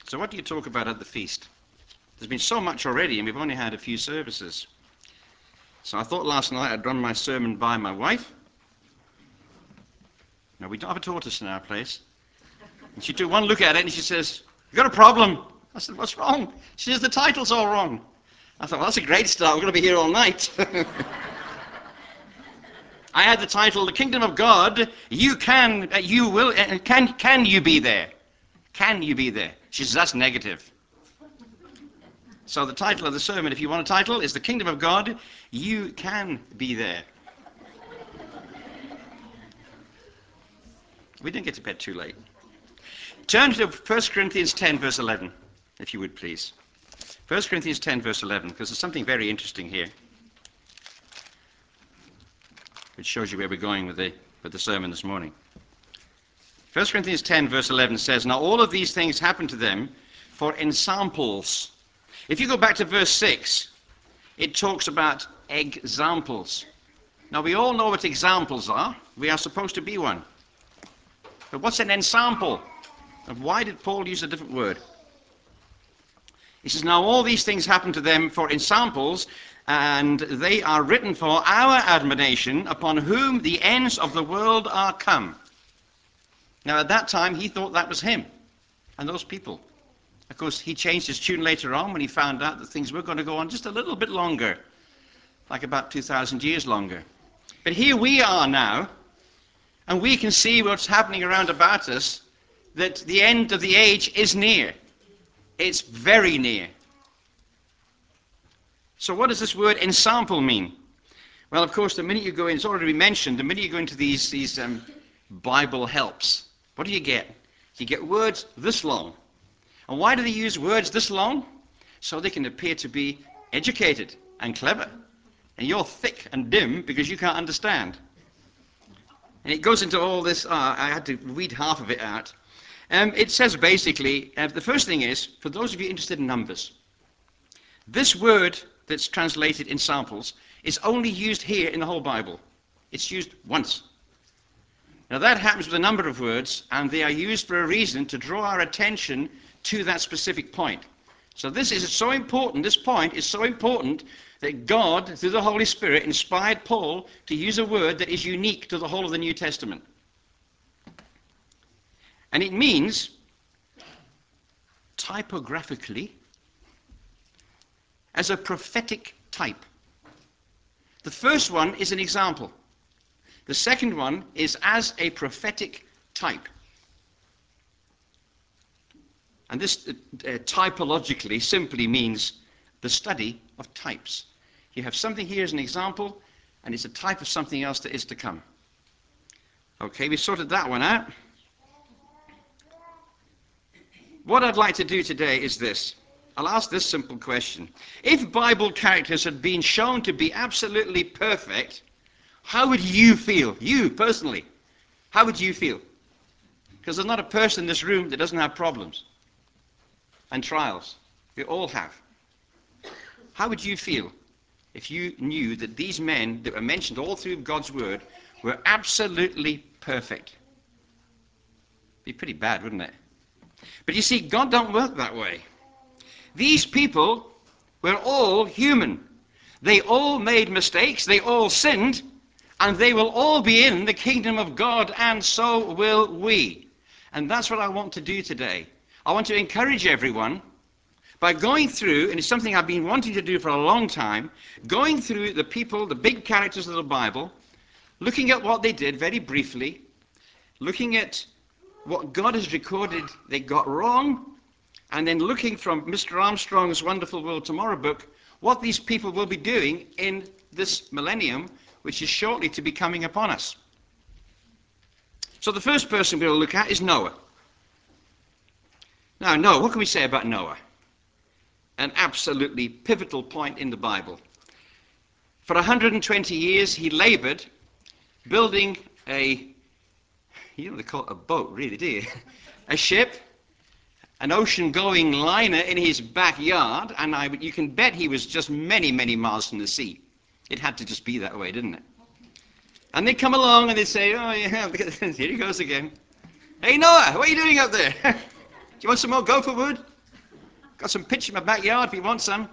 So what do you talk about at the feast? There's been so much already, and we've only had a few services. So I thought last night I'd run my sermon by my wife. Now, we don't have a tortoise in our place. And she took one look at it and she says, "You got a problem?" I said, "What's wrong?" She says, "The title's all wrong." I thought, well, that's a great start. We're going to be here all night. I had the title, "The Kingdom of God, can you be there? Can you be there?" She says, "That's negative." So the title of the sermon, if you want a title, is "The Kingdom of God, you can be there." We didn't get to bed too late. Turn to 1 Corinthians 10, verse 11, if you would please. 1 Corinthians 10, verse 11, because there's something very interesting here, which shows you where we're going with the sermon this morning. 1 Corinthians 10, verse 11 says, "Now all of these things happen to them for ensamples." If you go back to verse 6, it talks about examples. Now we all know what examples are. We are supposed to be one. But what's an ensample? And why did Paul use a different word? He says, "Now all these things happen to them for ensamples, and they are written for our admonition, upon whom the ends of the world are come." Now at that time he thought that was him and those people. Of course, he changed his tune later on when he found out that things were going to go on just a little bit longer, like about 2,000 years longer. But here we are now, and we can see what's happening around about us, that the end of the age is near. It's very near. So what does this word ensample mean? Well, of course, the minute you go in, it's already been mentioned, the minute you go into these Bible helps, what do you get? You get words this long. And why do they use words this long? So they can appear to be educated and clever. And you're thick and dim because you can't understand. And it goes into all this. I had to read half of it out. It says basically, the first thing is, for those of you interested in numbers, this word that's translated in samples is only used here in the whole Bible. It's used once. Now that happens with a number of words, and they are used for a reason, to draw our attention to that specific point. So this is so important, this point is so important, that God, through the Holy Spirit, inspired Paul to use a word that is unique to the whole of the New Testament. And it means, typographically, as a prophetic type. The first one is an example. The second one is as a prophetic type. And this typologically simply means the study of types. You have something here as an example, and it's a type of something else that is to come. Okay, we sorted that one out. What I'd like to do today is this. I'll ask this simple question. If Bible characters had been shown to be absolutely perfect, how would you feel? You, personally. How would you feel? Because there's not a person in this room that doesn't have problems and trials. We all have. How would you feel if you knew that these men that were mentioned all through God's Word were absolutely perfect? It'd be pretty bad, wouldn't it? But you see, God don't work that way. These people were all human. They all made mistakes, they all sinned, and they will all be in the kingdom of God, and so will we. And that's what I want to do today. I want to encourage everyone by going through, and it's something I've been wanting to do for a long time, going through the people, the big characters of the Bible, looking at what they did very briefly, looking at what God has recorded they got wrong, and then looking from Mr. Armstrong's Wonderful World Tomorrow book, what these people will be doing in this millennium, which is shortly to be coming upon us. So the first person we'll look at is Noah. Now, Noah, what can we say about Noah? An absolutely pivotal point in the Bible. For 120 years, he labored building you don't call it a boat, really, do you? A ship, an ocean-going liner in his backyard, and you can bet he was just many, many miles from the sea. It had to just be that way, didn't it? And they come along and they say, "Oh, yeah, here he goes again. Hey, Noah, what are you doing up there? Do you want some more gopher wood? Got some pitch in my backyard if you want some.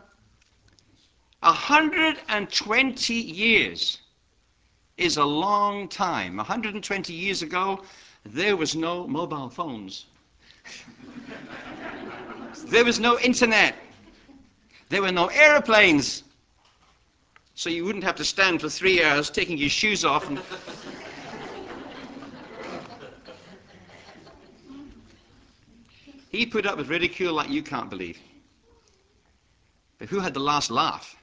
120 years is a long time. 120 years ago, there was no mobile phones. There was no internet. There were no aeroplanes. So you wouldn't have to stand for 3 hours taking your shoes off. He put up with ridicule like you can't believe. But who had the last laugh?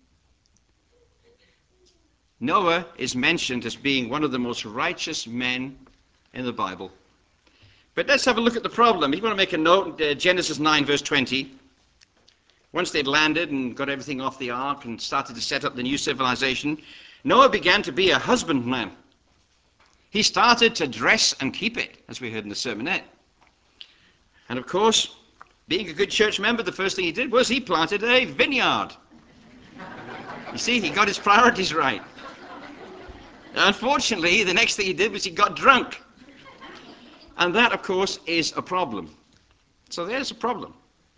Noah is mentioned as being one of the most righteous men in the Bible. But let's have a look at the problem. If you want to make a note, Genesis 9 verse 20. Once they'd landed and got everything off the ark and started to set up the new civilization, Noah began to be a husbandman. He started to dress and keep it, as we heard in the sermonette. And of course, being a good church member, the first thing he did was he planted a vineyard. You see, he got his priorities right. Unfortunately, the next thing he did was he got drunk. And that, of course, is a problem. So there's a problem.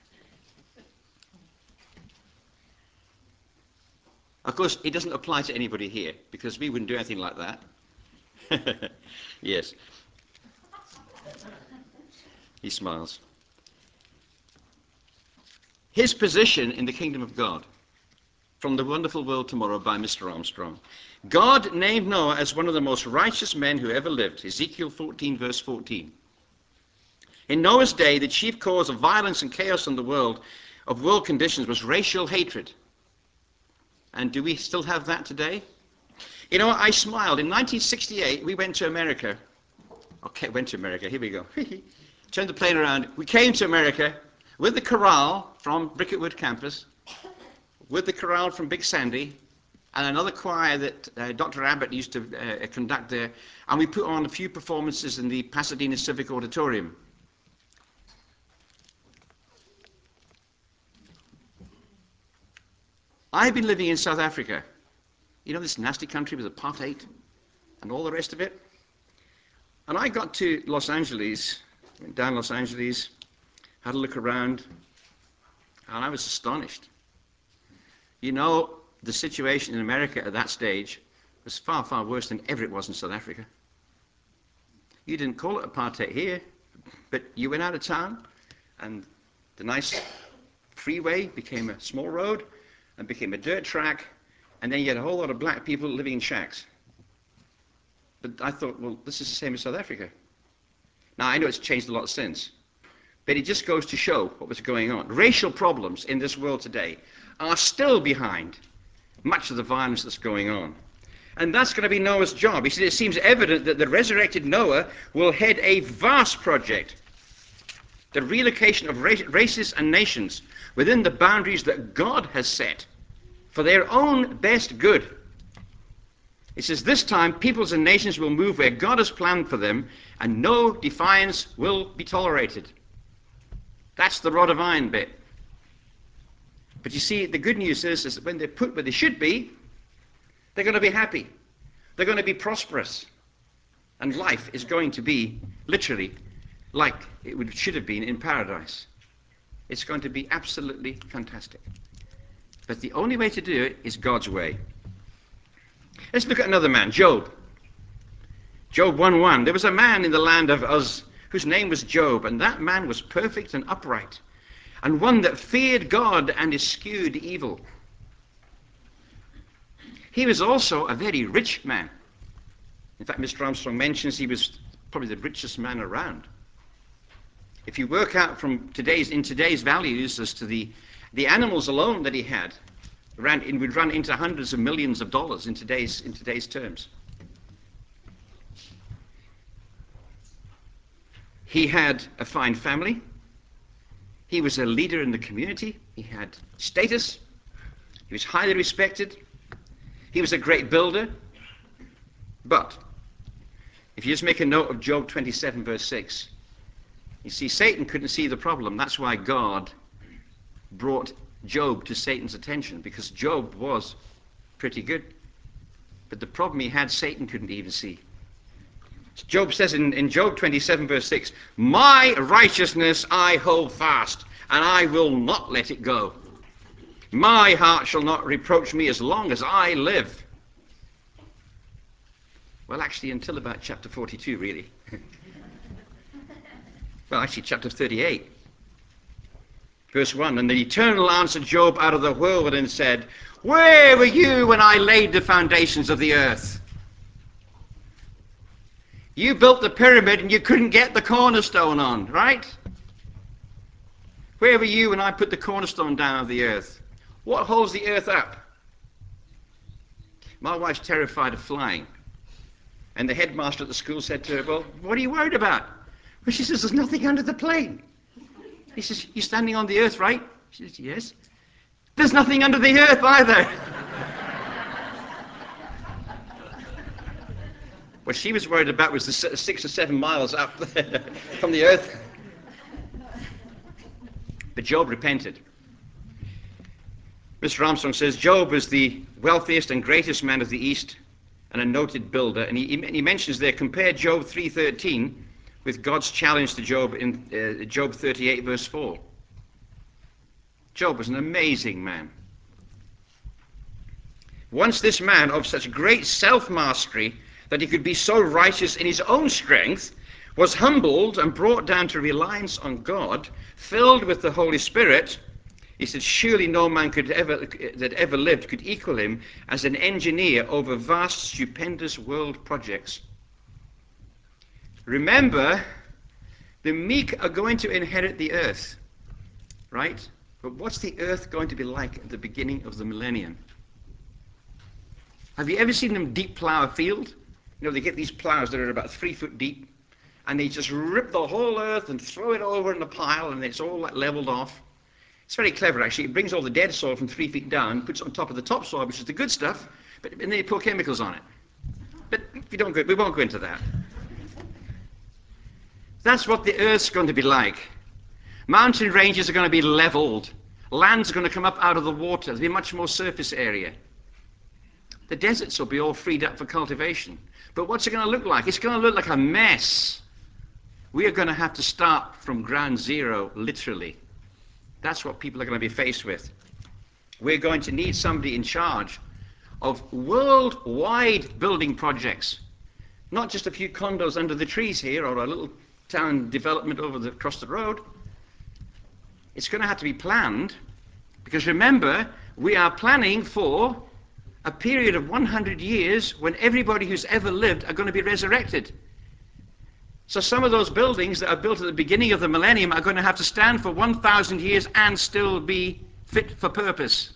Of course, it doesn't apply to anybody here, because we wouldn't do anything like that. Yes. He smiles. His position in the kingdom of God, from The Wonderful World Tomorrow by Mr. Armstrong. God named Noah as one of the most righteous men who ever lived. Ezekiel 14 verse 14. In Noah's day, the chief cause of violence and chaos in the world, of world conditions, was racial hatred. And do we still have that today? You know, I smiled. In 1968, we went to America. Okay, went to America. Here we go. Turned the plane around. We came to America with the chorale from Bricketwood campus, with the chorale from Big Sandy, and another choir that Dr. Abbott used to conduct there. And we put on a few performances in the Pasadena Civic Auditorium. I've been living in South Africa. You know, this nasty country with apartheid and all the rest of it. And I got to Los Angeles, went down Los Angeles, had a look around, and I was astonished. You know, the situation in America at that stage was far, far worse than ever it was in South Africa. You didn't call it apartheid here, but you went out of town, and the nice freeway became a small road, and became a dirt track, and then you had a whole lot of black people living in shacks. But I thought, well, this is the same as South Africa. Now, I know it's changed a lot since, but it just goes to show what was going on. Racial problems in this world today are still behind much of the violence that's going on. And that's going to be Noah's job. He said it seems evident that the resurrected Noah will head a vast project, the relocation of races and nations within the boundaries that God has set for their own best good. It says this time peoples and nations will move where God has planned for them, and no defiance will be tolerated. That's the rod of iron bit. But you see, the good news is that when they're put where they should be, they're going to be happy. They're going to be prosperous. And life is going to be literally like it should have been in paradise. It's going to be absolutely fantastic. But the only way to do it is God's way. Let's look at another man, Job. Job 1:1. There was a man in the land of Uz whose name was Job, and that man was perfect and upright, and one that feared God and eschewed evil. He was also a very rich man. In fact, Mr. Armstrong mentions he was probably the richest man around. If you work out from today's values as to the animals alone that he had, it would run into hundreds of millions of dollars in today's terms. He had a fine family. He was a leader in the community. He had status. He was highly respected. He was a great builder. But if you just make a note of Job 27 verse 6, you see, Satan couldn't see the problem. That's why God brought Job to Satan's attention, because Job was pretty good. But the problem he had, Satan couldn't even see. Job says in Job 27 verse 6, "My righteousness I hold fast, and I will not let it go. My heart shall not reproach me as long as I live. Well, actually, until about chapter 42, really. Well, actually, chapter 38. Verse 1, and the Eternal answered Job out of the whirlwind and said, where were you when I laid the foundations of the earth? You built the pyramid and you couldn't get the cornerstone on, right? Where were you when I put the cornerstone down of the earth? What holds the earth up? My wife's terrified of flying. And the headmaster at the school said to her, well, what are you worried about? Well, she says, there's nothing under the plane. He says, you're standing on the earth, right? She says, yes. There's nothing under the earth either. What she was worried about was the 6 or 7 miles up from the earth. But Job repented. Mr. Armstrong says, Job was the wealthiest and greatest man of the East and a noted builder. And he mentions there, compare Job 3:13 with God's challenge to Job in Job 38, verse 4. Job was an amazing man. Once this man of such great self-mastery that he could be so righteous in his own strength was humbled and brought down to reliance on God, filled with the Holy Spirit, he said, surely no man that ever lived could equal him as an engineer over vast, stupendous world projects. Remember, the meek are going to inherit the earth, right? But what's the earth going to be like at the beginning of the millennium? Have you ever seen them deep plow a field? You know, they get these plows that are about 3 foot deep, and they just rip the whole earth and throw it over in a pile, and it's all leveled off. It's very clever, actually. It brings all the dead soil from 3 feet down, puts it on top of the topsoil, which is the good stuff, and then they pour chemicals on it. But we won't go into that. That's what the earth's going to be like. Mountain ranges are going to be leveled. Land's going to come up out of the water. There'll be much more surface area. The deserts will be all freed up for cultivation. But what's it going to look like? It's going to look like a mess. We are going to have to start from ground zero, literally. That's what people are going to be faced with. We're going to need somebody in charge of worldwide building projects. Not just a few condos under the trees here or a little town development across the road. It's going to have to be planned, because remember, we are planning for a period of 100 years when everybody who's ever lived are going to be resurrected. So some of those buildings that are built at the beginning of the millennium are going to have to stand for 1,000 years and still be fit for purpose.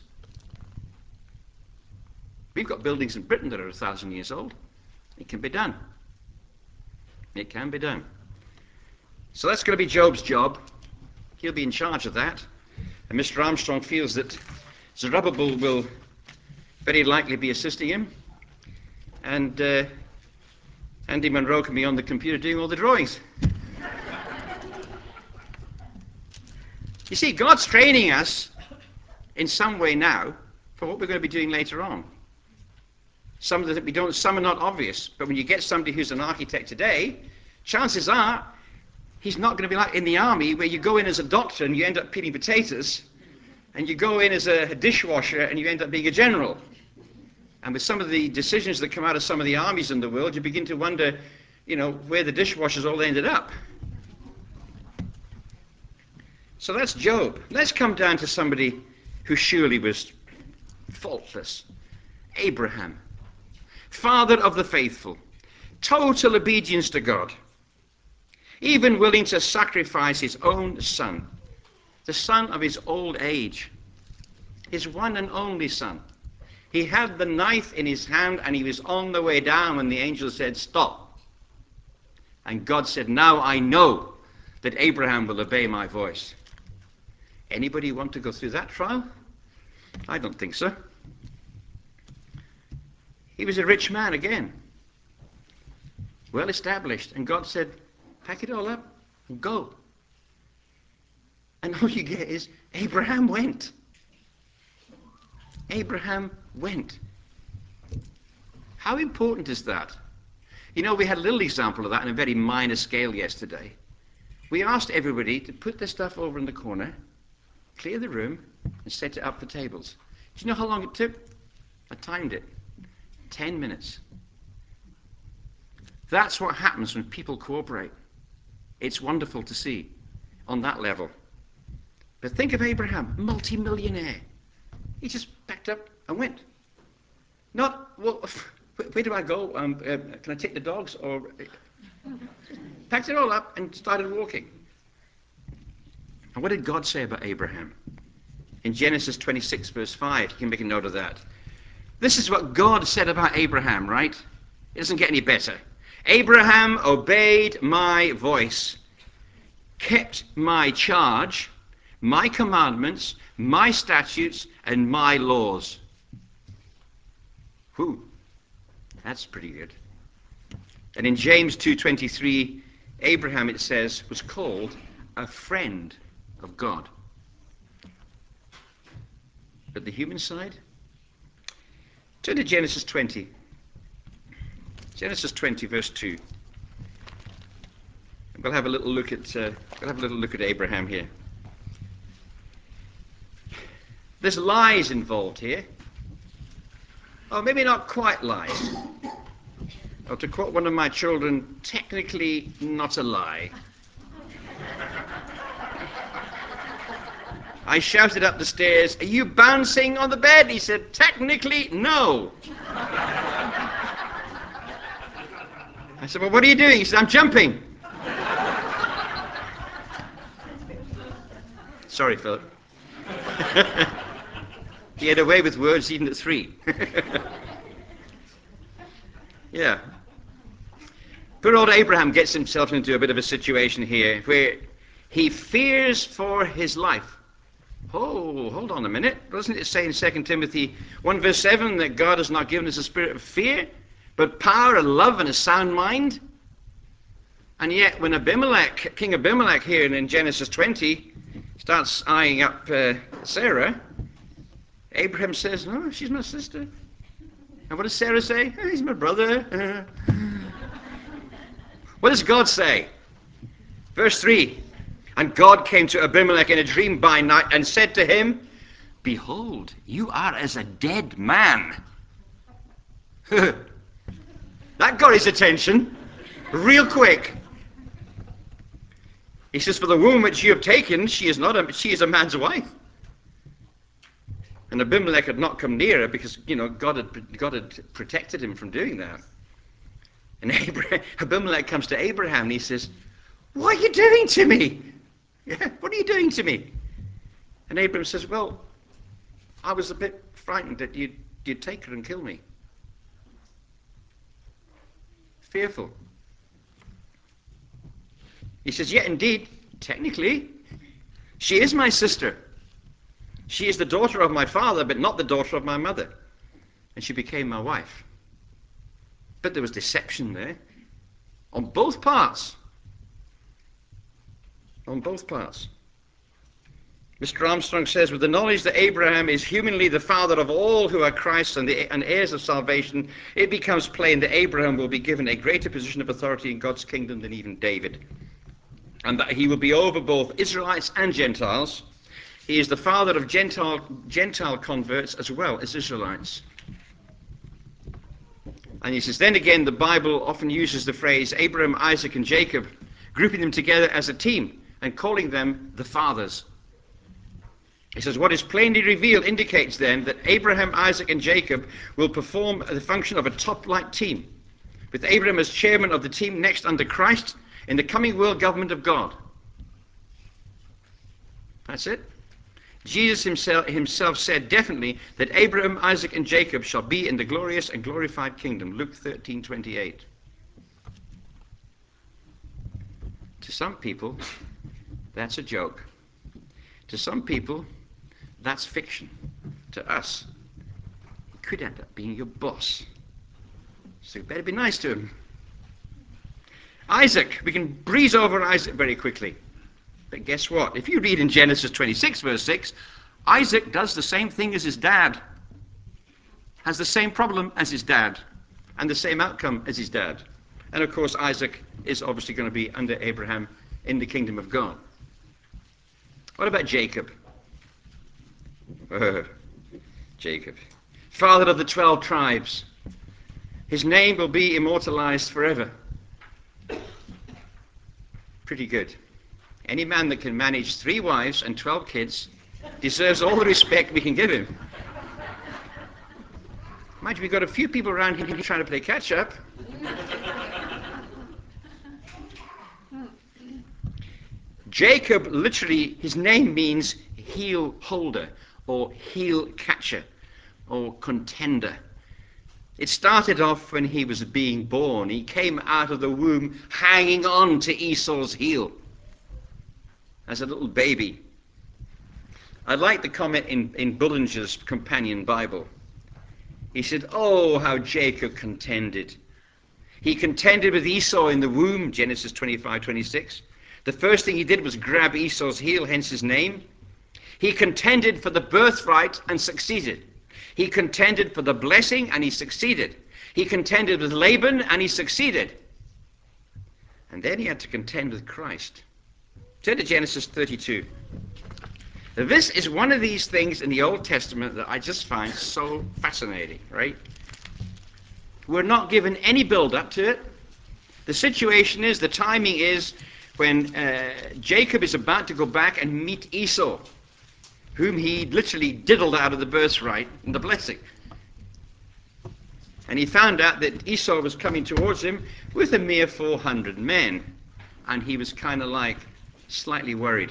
We've got buildings in Britain that are 1,000 years old. It can be done. It can be done. So that's going to be Job's job. He'll be in charge of that. And Mr. Armstrong feels that Zerubbabel will very likely be assisting him. And Andy Monroe can be on the computer doing all the drawings. You see, God's training us in some way now for what we're going to be doing later on. Some are not obvious, but when you get somebody who's an architect today, chances are he's not going to be like in the army where you go in as a doctor and you end up peeling potatoes, and you go in as a dishwasher and you end up being a general. And with some of the decisions that come out of some of the armies in the world, you begin to wonder, where the dishwashers all ended up. So that's Job. Let's come down to somebody who surely was faultless. Abraham, father of the faithful, total obedience to God, even willing to sacrifice his own son, the son of his old age, his one and only son. He had the knife in his hand and he was on the way down when the angel said, stop. And God said, now I know that Abraham will obey my voice. Anybody want to go through that trial? I don't think so. He was a rich man again, well established, and God said, pack it all up and go. And all you get is, Abraham went. Abraham went. How important is that? We had a little example of that on a very minor scale yesterday. We asked everybody to put their stuff over in the corner clear the room, and set it up for tables. Do you know how long it took? I timed it. 10 minutes. That's what happens when people cooperate. It's wonderful to see on that level. But think of Abraham, multi-millionaire. He just packed up and went. Not, well, where do I go? Can I take the dogs? Or packed it all up and started walking. And what did God say about Abraham? In Genesis 26, verse 5, you can make a note of that. This is what God said about Abraham, right? It doesn't get any better. Abraham obeyed my voice, kept my charge, my commandments, my statutes, and my laws. Whew, that's pretty good. And in James 2:23, Abraham, it says, was called a friend of God. But the human side? Turn to Genesis 20. Genesis 20, verse 2. We'll have a little look at Abraham here. There's lies involved here. Oh, maybe not quite lies. Or to quote one of my children, technically not a lie. I shouted up the stairs, "Are you bouncing on the bed?" He said, "Technically, no." I said, "Well, what are you doing?" He said, "I'm jumping." Sorry, Philip. He had a way with words even at 3. Yeah. Poor old Abraham gets himself into a bit of a situation here where he fears for his life. Oh, hold on a minute. Doesn't it say in 2 Timothy 1 verse 7 that God has not given us a spirit of fear, but power and love and a sound mind? And yet when Abimelech, King Abimelech here in Genesis 20, starts eyeing up Sarah, Abraham says, "No, she's my sister." And what does Sarah say? "Oh, he's my brother." What does God say? Verse 3, "And God came to Abimelech in a dream by night and said to him, 'Behold, you are as a dead man.'" That got his attention real quick. He says, "For the woman which you have taken, she is a man's wife." And Abimelech had not come near her because, God had protected him from doing that. And Abimelech comes to Abraham and he says, "What are you doing to me? Yeah, what are you doing to me?" And Abraham says, "Well, I was a bit frightened that you'd take her and kill me." Fearful. He says, "Yet indeed, technically, she is my sister. She is the daughter of my father, but not the daughter of my mother. And she became my wife." But there was deception there on both parts. On both parts. Mr. Armstrong says, "With the knowledge that Abraham is humanly the father of all who are Christ and heirs of salvation, it becomes plain that Abraham will be given a greater position of authority in God's kingdom than even David, and that he will be over both Israelites and Gentiles. He is the father of Gentile converts as well as Israelites." And he says, then again, the Bible often uses the phrase Abraham, Isaac, and Jacob, grouping them together as a team and calling them the fathers. He says, what is plainly revealed indicates then that Abraham, Isaac, and Jacob will perform the function of a top-flight team, with Abraham as chairman of the team next under Christ in the coming world government of God. That's it. Jesus himself said definitely that Abraham, Isaac, and Jacob shall be in the glorious and glorified kingdom. Luke 13:28. To some people, that's a joke. To some people, that's fiction. To us, he could end up being your boss. So you better be nice to him. Isaac, we can breeze over Isaac very quickly. But guess what? If you read in Genesis 26, verse 6, Isaac does the same thing as his dad, has the same problem as his dad, and the same outcome as his dad. And of course, Isaac is obviously going to be under Abraham in the kingdom of God. What about Jacob? Jacob, father of the 12 tribes. His name will be immortalized forever. Pretty good. Any man that can manage 3 wives and 12 kids deserves all the respect we can give him. Mind you, we've got a few people around here trying to play catch up. Jacob, literally, his name means heel holder or heel catcher or contender. It started off when he was being born. He came out of the womb hanging on to Esau's heel as a little baby. I like the comment in Bullinger's Companion Bible. He said, oh, how Jacob contended. He contended with Esau in the womb, Genesis 25:26. The first thing he did was grab Esau's heel, hence his name. He contended for the birthright and succeeded. He contended for the blessing and he succeeded. He contended with Laban and he succeeded. And then he had to contend with Christ. Turn to Genesis 32. Now, this is one of these things in the Old Testament that I just find so fascinating, right? We're not given any build-up to it. The situation is, the timing is, when Jacob is about to go back and meet Esau, whom he literally diddled out of the birthright and the blessing. And he found out that Esau was coming towards him with a mere 400 men. And he was kind of like slightly worried.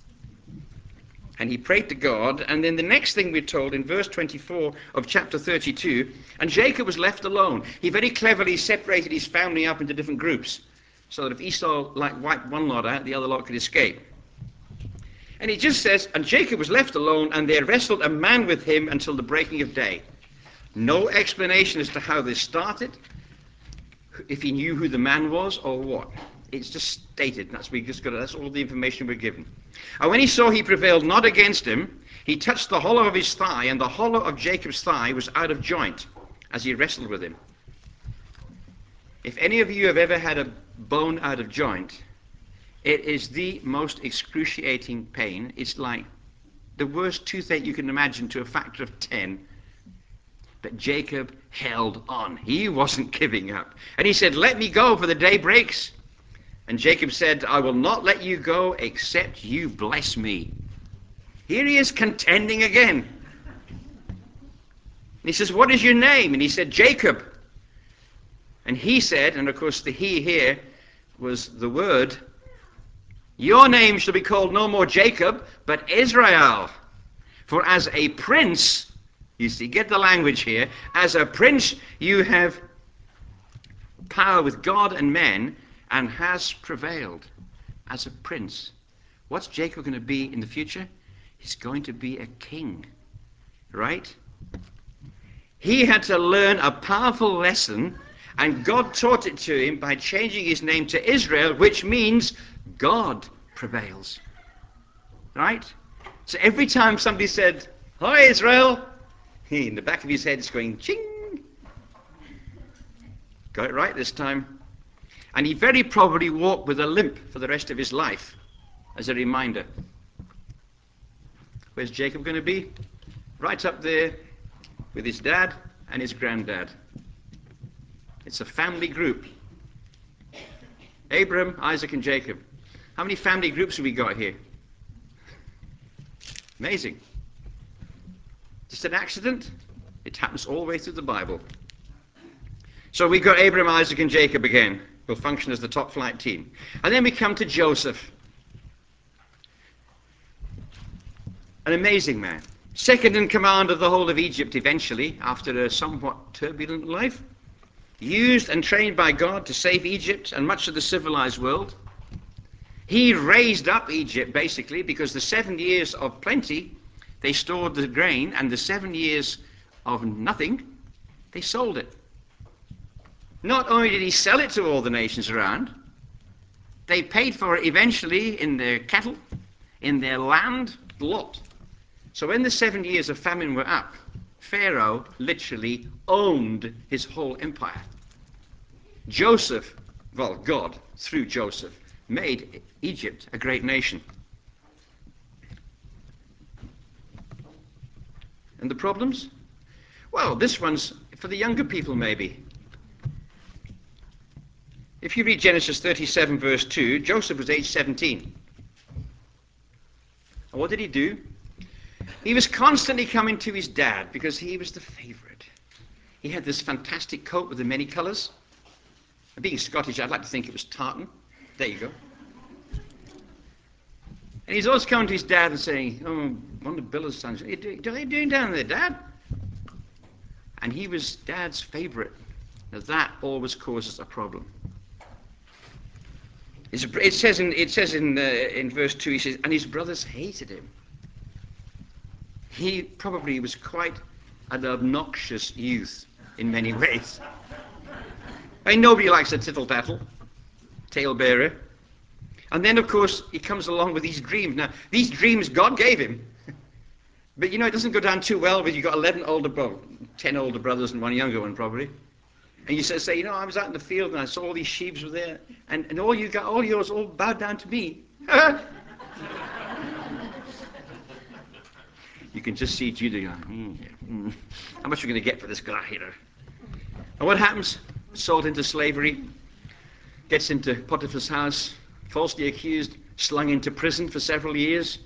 And he prayed to God, and then the next thing we're told in verse 24 of chapter 32, and Jacob was left alone. He very cleverly separated his family up into different groups, so that if Esau wiped one lot out, the other lot could escape. And he just says, and Jacob was left alone, and there wrestled a man with him until the breaking of day. No explanation as to how this started, if he knew who the man was or what. It's just stated. That's all the information we're given. And when he saw he prevailed not against him, he touched the hollow of his thigh, and the hollow of Jacob's thigh was out of joint as he wrestled with him. If any of you have ever had a bone out of joint, it is the most excruciating pain. It's like the worst toothache you can imagine to a factor of 10. But Jacob held on. He wasn't giving up. And he said, let me go, for the day breaks. And Jacob said, I will not let you go except you bless me. Here he is contending again. And he says, what is your name? And he said, Jacob. And he said, and of course the he here was the word, your name shall be called no more Jacob, but Israel. For as a prince, you see, get the language here, as a prince you have power with God and men, and has prevailed as a prince. What's Jacob going to be in the future? He's going to be a king, right? He had to learn a powerful lesson, and God taught it to him by changing his name to Israel, which means God prevails, right? So every time somebody said, hi Israel, he, in the back of his head is going, ching. Got it right this time. And he very probably walked with a limp for the rest of his life, as a reminder. Where's Jacob going to be? Right up there with his dad and his granddad. It's a family group. Abraham, Isaac, and Jacob. How many family groups have we got here? Amazing. Just an accident? It happens all the way through the Bible. So we've got Abraham, Isaac, and Jacob again. Will function as the top flight team. And then we come to Joseph. An amazing man. Second in command of the whole of Egypt eventually, after a somewhat turbulent life. Used and trained by God to save Egypt and much of the civilized world. He raised up Egypt basically, because the 7 years of plenty, they stored the grain, and the 7 years of nothing, they sold it. Not only did he sell it to all the nations around, they paid for it eventually in their cattle, in their land, lot. So when the 7 years of famine were up, Pharaoh literally owned his whole empire. Joseph, well, God, through Joseph, made Egypt a great nation. And the problems? Well, this one's for the younger people maybe. If you read Genesis 37 verse 2, Joseph was age 17. And what did he do? He was constantly coming to his dad because he was the favorite. He had this fantastic coat with the many colors. And being Scottish, I'd like to think it was tartan. There you go. And he's always coming to his dad and saying, "Oh, one of Billa's sons, what are you doing down there, Dad?" And he was Dad's favorite. Now that always causes a problem. It says in verse 2, he says, and his brothers hated him. He probably was quite an obnoxious youth in many ways. I mean, nobody likes a tittle-tattle, talebearer. And then, of course, he comes along with these dreams. Now, these dreams God gave him. But, it doesn't go down too well when you've got 10 older brothers and one younger one, probably. And you say, I was out in the field and I saw all these sheep were there, and all yours all bowed down to me. You can just see Judah going, how much are we going to get for this guy here? And what happens? Sold into slavery, gets into Potiphar's house, falsely accused, slung into prison for several years.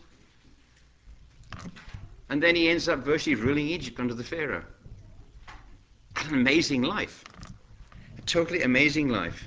And then he ends up virtually ruling Egypt under the Pharaoh. An amazing life. A totally amazing life.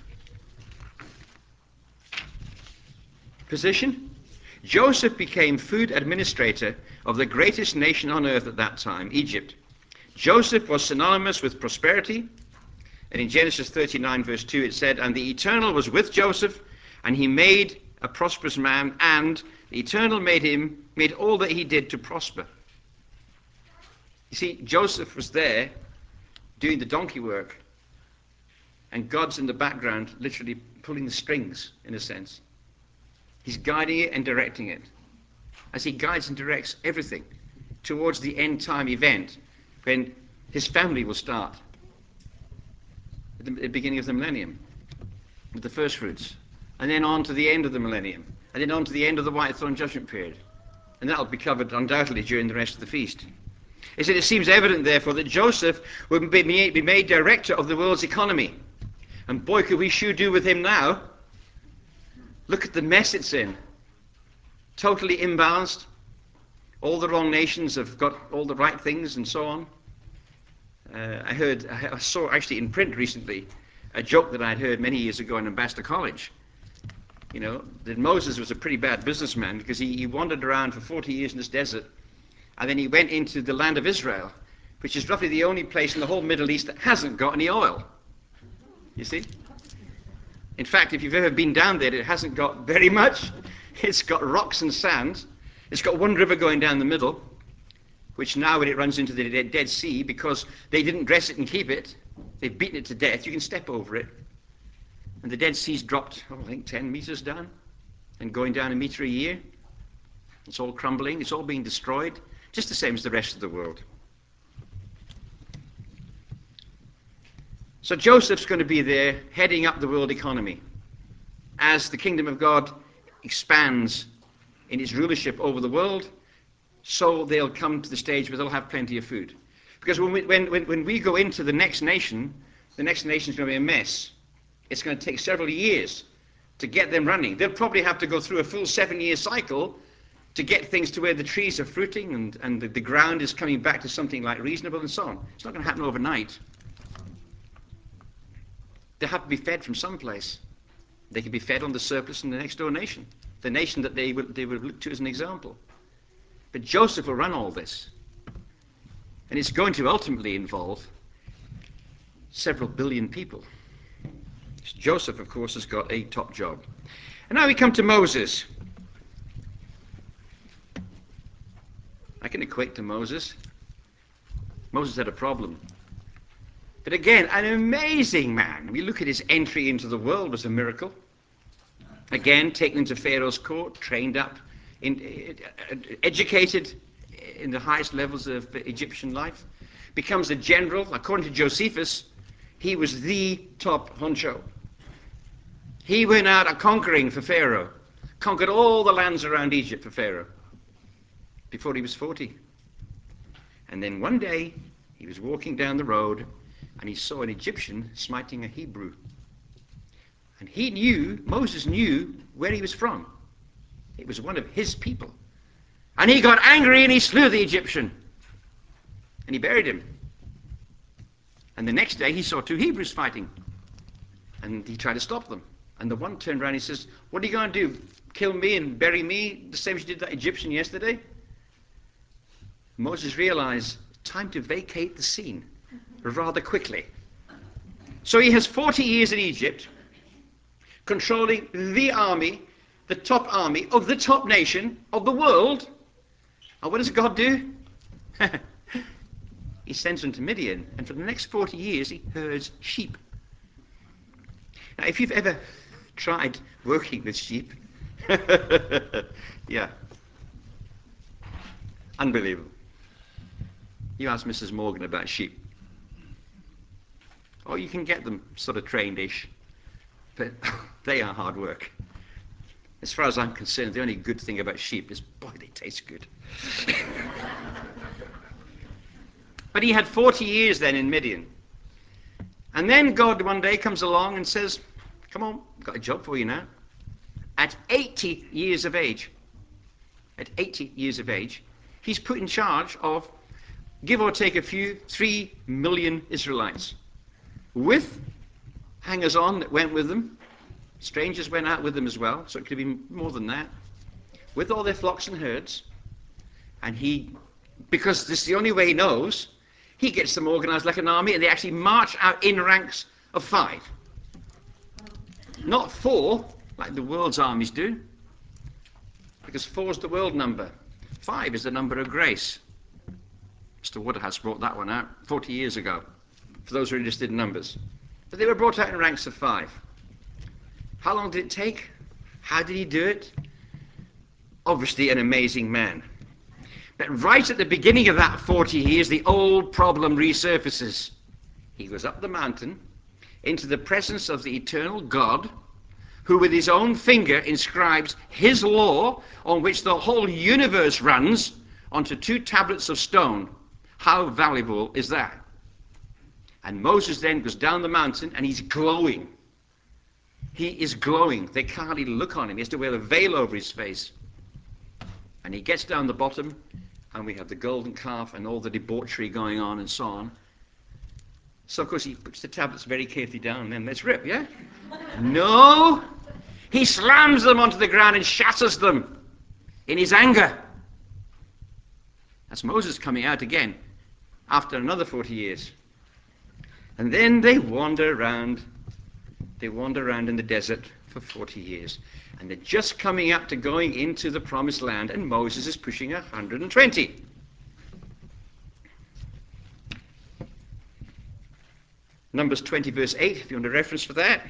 Position? Joseph became food administrator of the greatest nation on earth at that time, Egypt. Joseph was synonymous with prosperity. And in Genesis 39 verse 2 it said, and the Eternal was with Joseph, and he made a prosperous man, and the Eternal made all that he did to prosper. You see, Joseph was there doing the donkey work, and God's in the background literally pulling the strings, in a sense. He's guiding it and directing it, as he guides and directs everything towards the end time event when his family will start at the beginning of the millennium with the first fruits, and then on to the end of the millennium, and then on to the end of the white throne judgment period. And that'll be covered undoubtedly during the rest of the feast. He said, it seems evident, therefore, that Joseph would be made director of the world's economy. And boy, could we sure do with him now. Look at the mess it's in. Totally imbalanced. All the wrong nations have got all the right things and so on. I saw actually in print recently a joke that I'd heard many years ago in Ambassador College. That Moses was a pretty bad businessman because he wandered around for 40 years in this desert, and then he went into the land of Israel, which is roughly the only place in the whole Middle East that hasn't got any oil. You see? In fact, if you've ever been down there, it hasn't got very much. It's got rocks and sand. It's got one river going down the middle, which now when it runs into the Dead Sea, because they didn't dress it and keep it, they've beaten it to death, you can step over it. And the Dead Sea's dropped, I think, 10 meters down, and going down a meter a year. It's all crumbling, it's all being destroyed, just the same as the rest of the world. So Joseph's going to be there heading up the world economy as the kingdom of God expands in its rulership over the world. So they'll come to the stage where they'll have plenty of food. Because when we go into the next nation's going to be a mess. It's going to take several years to get them running. They'll probably have to go through a full 7-year cycle to get things to where the trees are fruiting and the ground is coming back to something like reasonable and so on. It's not going to happen overnight. They have to be fed from someplace. They can be fed on the surplus in the next door nation, the nation that they would look to as an example. But Joseph will run all this. And it's going to ultimately involve several billion people. Joseph, of course, has got a top job. And now we come to Moses. I can equate to Moses. Moses had a problem. But again, an amazing man. We look at his entry into the world was a miracle. Again, taken into Pharaoh's court, trained up, educated in the highest levels of Egyptian life, becomes a general. According to Josephus, he was the top honcho. He went out a conquering for Pharaoh, conquered all the lands around Egypt for Pharaoh before he was 40. And then one day he was walking down the road and he saw an Egyptian smiting a Hebrew. And Moses knew where he was from. It was one of his people. And he got angry and he slew the Egyptian. And he buried him. And the next day he saw two Hebrews fighting. And he tried to stop them. And the one turned around and he says, "What are you going to do? Kill me and bury me the same as you did that Egyptian yesterday?" Moses realized, time to vacate the scene rather quickly. So he has 40 years in Egypt, controlling the army, the top army of the top nation of the world. And what does God do? He sends him to Midian, and for the next 40 years he herds sheep. Now, if you've ever tried working with sheep, yeah, unbelievable. You ask Mrs. Morgan about sheep. Oh, you can get them sort of trained-ish, but they are hard work. As far as I'm concerned, the only good thing about sheep is, boy, they taste good. But he had 40 years then in Midian. And then God one day comes along and says, "Come on, I've got a job for you now." At 80 years of age, he's put in charge of, give or take a few, 3 million Israelites, with hangers-on that went with them. Strangers went out with them as well, so it could have been more than that, with all their flocks and herds. And because this is the only way he knows, he gets them organized like an army, and they actually march out in ranks of 5. Not 4, like the world's armies do, because 4 is the world number. 5 is the number of grace. Mr. Waterhouse brought that one out 40 years ago, for those who are interested in numbers. But they were brought out in ranks of 5. How long did it take? How did he do it? Obviously an amazing man. But right at the beginning of that 40 years, the old problem resurfaces. He goes up the mountain into the presence of the eternal God, who with his own finger inscribes his law, on which the whole universe runs, onto 2 tablets of stone. How valuable is that? And Moses then goes down the mountain and he's glowing. He is glowing. They can't hardly look on him. He has to wear a veil over his face. And he gets down the bottom, and we have the golden calf and all the debauchery going on and so on. So, of course, he puts the tablets very carefully down and then let's rip, yeah? No! He slams them onto the ground and shatters them in his anger. That's Moses coming out again after another 40 years. And then they wander around. They wander around in the desert for 40 years. And they're just coming up to going into the promised land, and Moses is pushing 120. Numbers 20 verse 8, if you want a reference for that.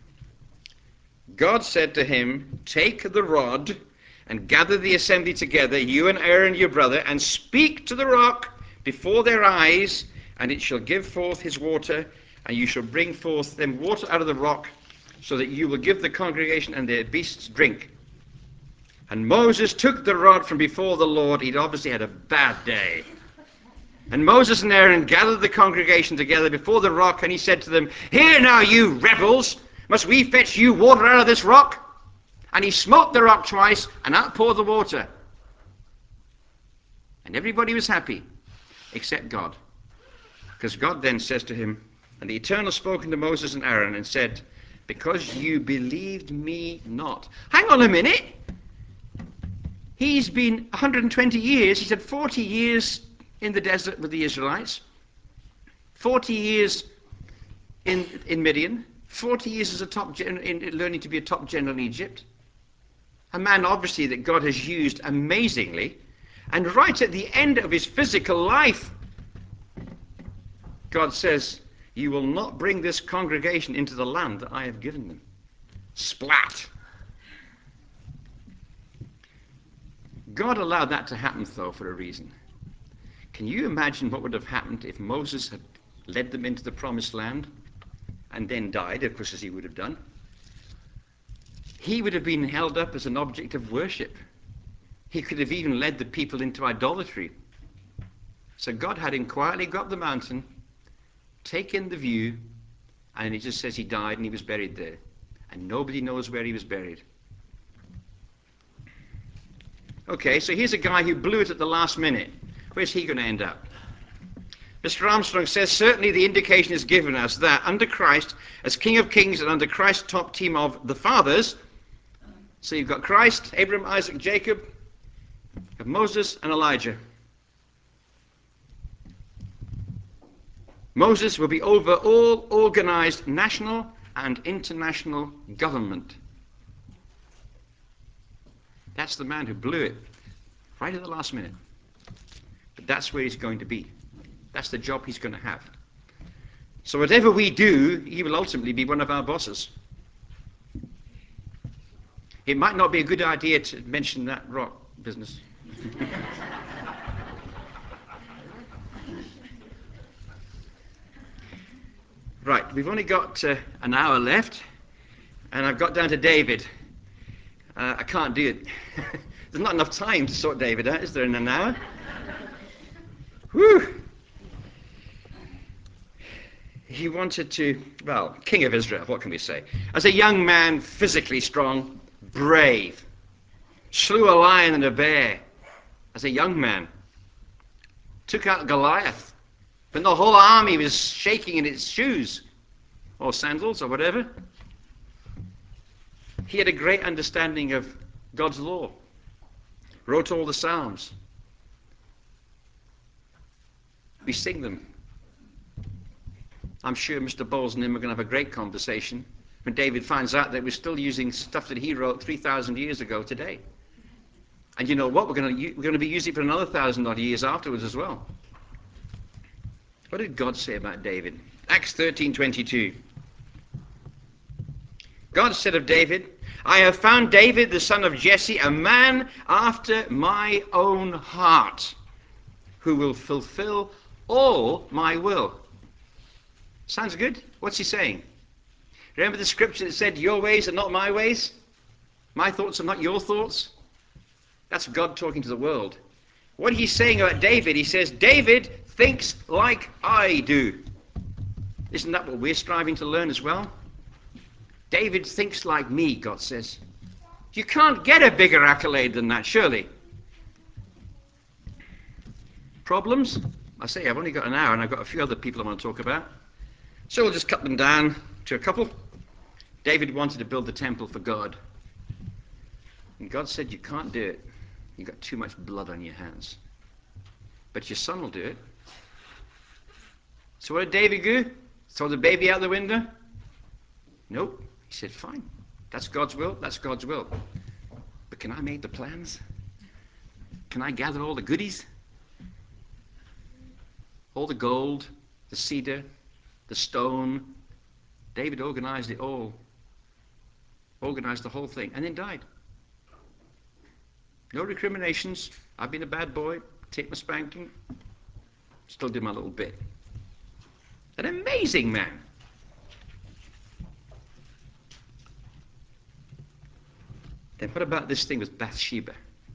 God said to him, "Take the rod and gather the assembly together, you and Aaron your brother, and speak to the rock before their eyes, and it shall give forth his water, and you shall bring forth them water out of the rock, so that you will give the congregation and their beasts drink." And Moses took the rod from before the Lord. He'd obviously had a bad day. And Moses and Aaron gathered the congregation together before the rock, and he said to them, "Hear now, you rebels, must we fetch you water out of this rock?" And he smote the rock twice and outpoured the water. And everybody was happy, except God. Because God then says to him, "And the Eternal spoke unto Moses and Aaron and said, because you believed me not." Hang on a minute. He's been 120 years. He's had 40 years in the desert with the Israelites, 40 years in Midian, 40 years as a top general, learning to be a top general in Egypt. A man, obviously, that God has used amazingly. And right at the end of his physical life, God says, "You will not bring this congregation into the land that I have given them." Splat. God allowed that to happen, though, for a reason. Can you imagine what would have happened if Moses had led them into the promised land and then died, of course, as he would have done? He would have been held up as an object of worship. He could have even led the people into idolatry. So God had him quietly go up the mountain, take in the view, and it just says he died and he was buried there. And nobody knows where he was buried. Okay, so here's a guy who blew it at the last minute. Where's he going to end up? Mr. Armstrong says, certainly the indication is given us that under Christ, as King of Kings and under Christ's top team of the fathers, so you've got Christ, Abraham, Isaac, Jacob, you have Moses and Elijah. Moses will be over all organized national and international government. That's the man who blew it right at the last minute. But that's where he's going to be. That's the job he's going to have. So whatever we do, he will ultimately be one of our bosses. It might not be a good idea to mention that rock business. Right, we've only got an hour left, and I've got down to David. I can't do it. There's not enough time to sort David out, is there, in an hour? Whew! He wanted to, well, king of Israel, what can we say? As a young man, physically strong, brave, slew a lion and a bear as a young man, took out Goliath, when the whole army was shaking in its shoes, or sandals, or whatever. He had a great understanding of God's law, wrote all the Psalms. We sing them. I'm sure Mr. Bowles and him are going to have a great conversation when David finds out that we're still using stuff that he wrote 3,000 years ago today. And you know what? We're going to be using it for another 1,000 odd years afterwards as well. What did God say about David? Acts 13:22. God said of David, I have found David, the son of Jesse, a man after my own heart, who will fulfill all my will. Sounds good? What's he saying? Remember the scripture that said, your ways are not my ways? My thoughts are not your thoughts? That's God talking to the world. What he's saying about David, he says, David thinks like I do. Isn't that what we're striving to learn as well? David thinks like me, God says. You can't get a bigger accolade than that, surely. Problems? I say I've only got an hour and I've got a few other people I want to talk about. So we'll just cut them down to a couple. David wanted to build the temple for God. And God said, you can't do it. You've got too much blood on your hands. But your son will do it. So what did David do? Throw the baby out the window? Nope. He said, fine. That's God's will. That's God's will. But can I make the plans? Can I gather all the goodies? All the gold, the cedar, the stone. David organized it all. Organized the whole thing. And then died. No recriminations. I've been a bad boy. Take my spanking. Still do my little bit. An amazing man. Then what about this thing with Bathsheba?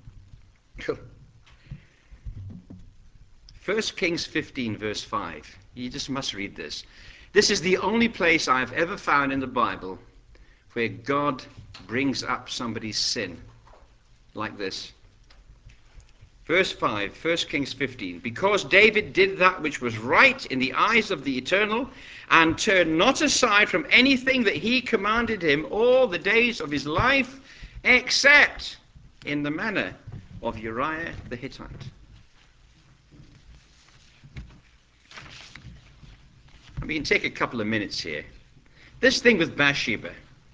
1 Kings 15 verse 5. You just must read this. This is the only place I've ever found in the Bible where God brings up somebody's sin like this. Verse 5, 1 Kings 15. Because David did that which was right in the eyes of the Eternal, and turned not aside from anything that he commanded him all the days of his life, except in the manner of Uriah the Hittite. I mean, take a couple of minutes here. This thing with Bathsheba.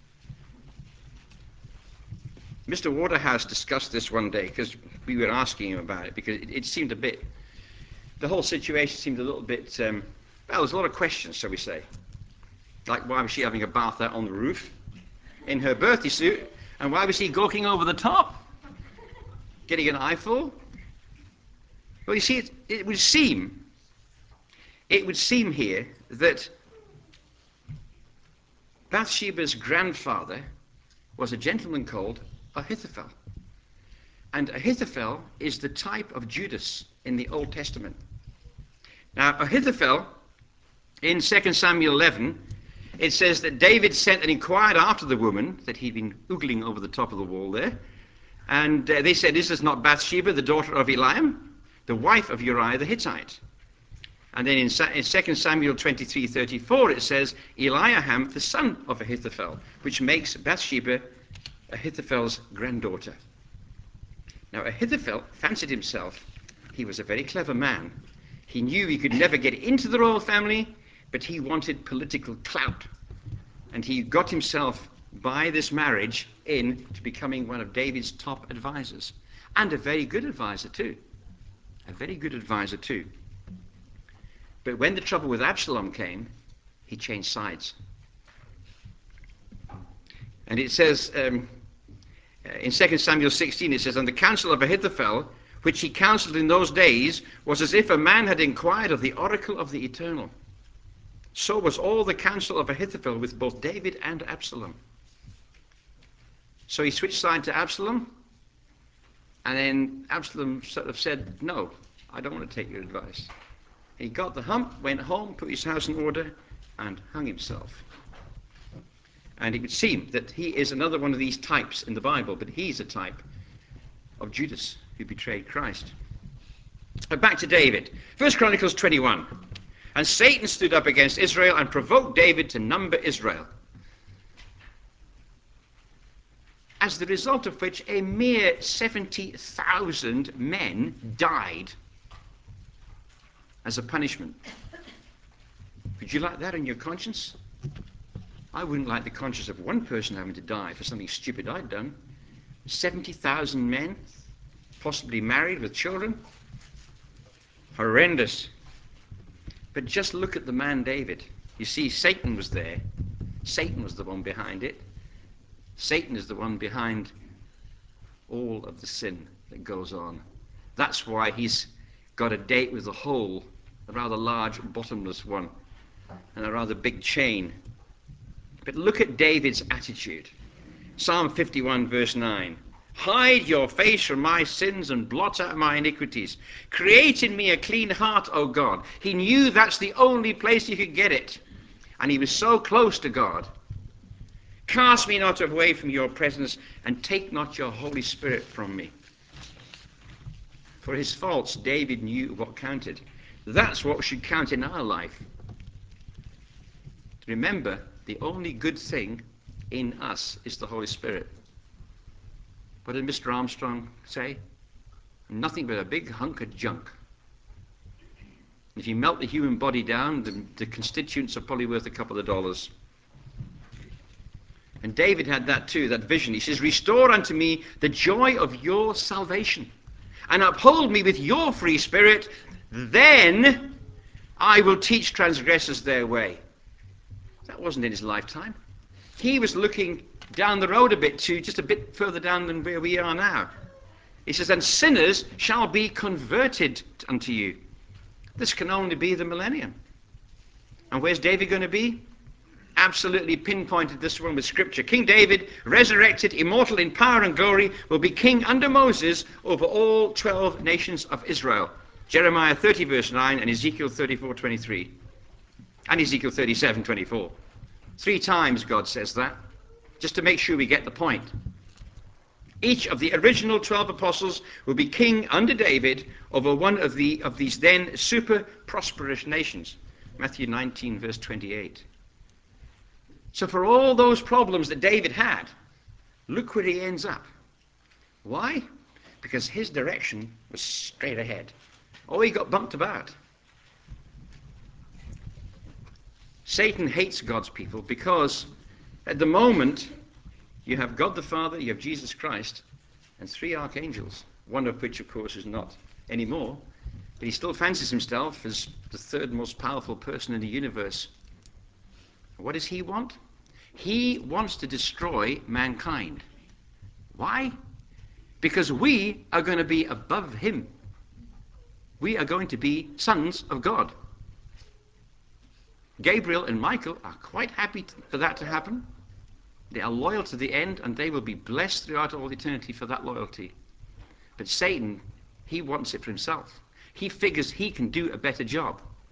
Mr. Waterhouse discussed this one day because we were asking him about it, because it seemed a bit, the whole situation seemed a little bit, well, there's a lot of questions, shall we say. Like, why was she having a bath out on the roof in her birthday suit? And why was he gawking over the top? Getting an eyeful? Well, you see, it would seem here that Bathsheba's grandfather was a gentleman called Ahithophel. And Ahithophel is the type of Judas in the Old Testament. Now, Ahithophel, in 2 Samuel 11, it says that David sent and inquired after the woman that he'd been oogling over the top of the wall there. And they said, "Is this not Bathsheba, the daughter of Eliam, the wife of Uriah the Hittite?" And then in 2 Samuel 23:34 it says, "Eliaham, the son of Ahithophel," which makes Bathsheba Ahithophel's granddaughter. Now Ahithophel fancied himself, he was a very clever man. He knew he could never get into the royal family, but he wanted political clout. And he got himself, by this marriage, into becoming one of David's top advisors. And a very good advisor too. A very good advisor too. But when the trouble with Absalom came, he changed sides. And it says, in 2 Samuel 16, it says, "And the counsel of Ahithophel, which he counseled in those days, was as if a man had inquired of the oracle of the Eternal. So was all the counsel of Ahithophel with both David and Absalom." So he switched side to Absalom, and then Absalom sort of said, "No, I don't want to take your advice." He got the hump, went home, put his house in order, and hung himself. And it would seem that he is another one of these types in the Bible, but he's a type of Judas who betrayed Christ. But back to David. 1 Chronicles 21. "And Satan stood up against Israel and provoked David to number Israel, as the result of which a mere 70,000 men died as a punishment." Would you like that on your conscience? I wouldn't like the conscience of one person having to die for something stupid I'd done. 70,000 men, possibly married with children. Horrendous. But just look at the man David. You see, Satan was there. Satan was the one behind it. Satan is the one behind all of the sin that goes on. That's why he's got a date with a hole, a rather large bottomless one, and a rather big chain. But look at David's attitude. Psalm 51 verse 9. "Hide your face from my sins and blot out my iniquities. Create in me a clean heart, O God." He knew that's the only place he could get it. And he was so close to God. "Cast me not away from your presence, and take not your Holy Spirit from me." For his faults, David knew what counted. That's what should count in our life. Remember, the only good thing in us is the Holy Spirit. What did Mr. Armstrong say? Nothing but a big hunk of junk. If you melt the human body down, the constituents are probably worth a couple of dollars. And David had that too, that vision. He says, "Restore unto me the joy of your salvation, and uphold me with your free spirit. Then I will teach transgressors their way." That wasn't in his lifetime. He was looking down the road a bit too, just a bit further down than where we are now. He says, "And sinners shall be converted unto you." This can only be the millennium. And where's David going to be? Absolutely pinpointed this one with Scripture. King David, resurrected, immortal in power and glory, will be king under Moses over all 12 nations of Israel. Jeremiah 30 verse 9 and Ezekiel 34:23. And Ezekiel 37:24. 3 times God says that, just to make sure we get the point. Each of the original 12 apostles will be king under David over one of these then super prosperous nations. Matthew 19 verse 28. So for all those problems that David had, look where he ends up. Why? Because his direction was straight ahead. Oh, he got bumped about. Satan hates God's people because at the moment you have God the Father, you have Jesus Christ, and 3 archangels, one of which of course is not anymore, but he still fancies himself as the 3rd most powerful person in the universe. What does he want? He wants to destroy mankind. Why? Because we are going to be above him. We are going to be sons of God. Gabriel and Michael are quite happy for that to happen. They are loyal to the end, and they will be blessed throughout all eternity for that loyalty. But Satan, he wants it for himself. He figures he can do a better job.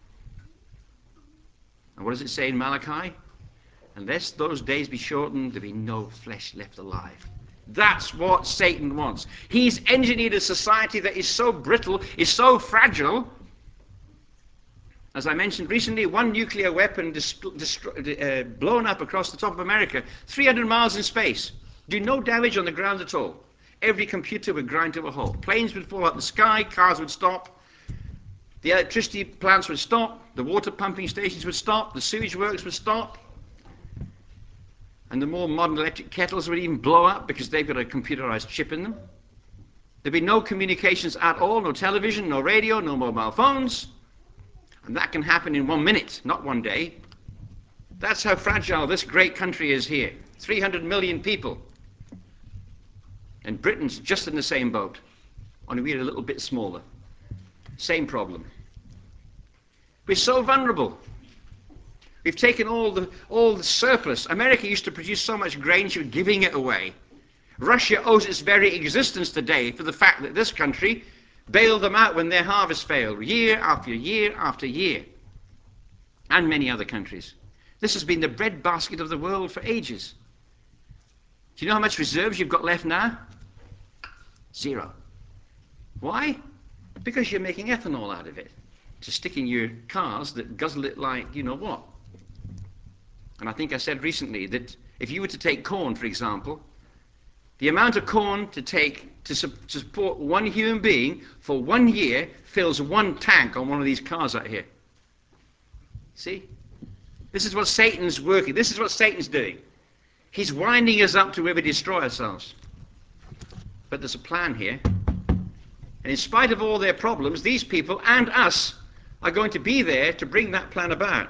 And what does it say in Malachi? Unless those days be shortened, there be no flesh left alive. That's what Satan wants. He's engineered a society that is so brittle, is so fragile. As I mentioned recently, one nuclear weapon blown up across the top of America, 300 miles in space. Do no damage on the ground at all. Every computer would grind to a halt. Planes would fall out of the sky, cars would stop, the electricity plants would stop, the water pumping stations would stop, the sewage works would stop, and the more modern electric kettles would even blow up because they've got a computerized chip in them. There'd be no communications at all, no television, no radio, no mobile phones. And that can happen in 1 minute, not 1 day. That's how fragile this great country is here. 300 million people. And Britain's just in the same boat, only we're a little bit smaller. Same problem. We're so vulnerable. We've taken all the surplus. America used to produce so much grain, she was giving it away. Russia owes its very existence today for the fact that this country bailed them out when their harvest failed, year after year after year. And many other countries. This has been the breadbasket of the world for ages. Do you know how much reserves you've got left now? 0. Why? Because you're making ethanol out of it to stick in your cars that guzzle it like you know what. And I think I said recently that if you were to take corn, for example, the amount of corn to take to support one human being for 1 year fills 1 tank on one of these cars out here. See? This is what Satan's working. This is what Satan's doing. He's winding us up to where we destroy ourselves. But there's a plan here. And in spite of all their problems, these people and us are going to be there to bring that plan about.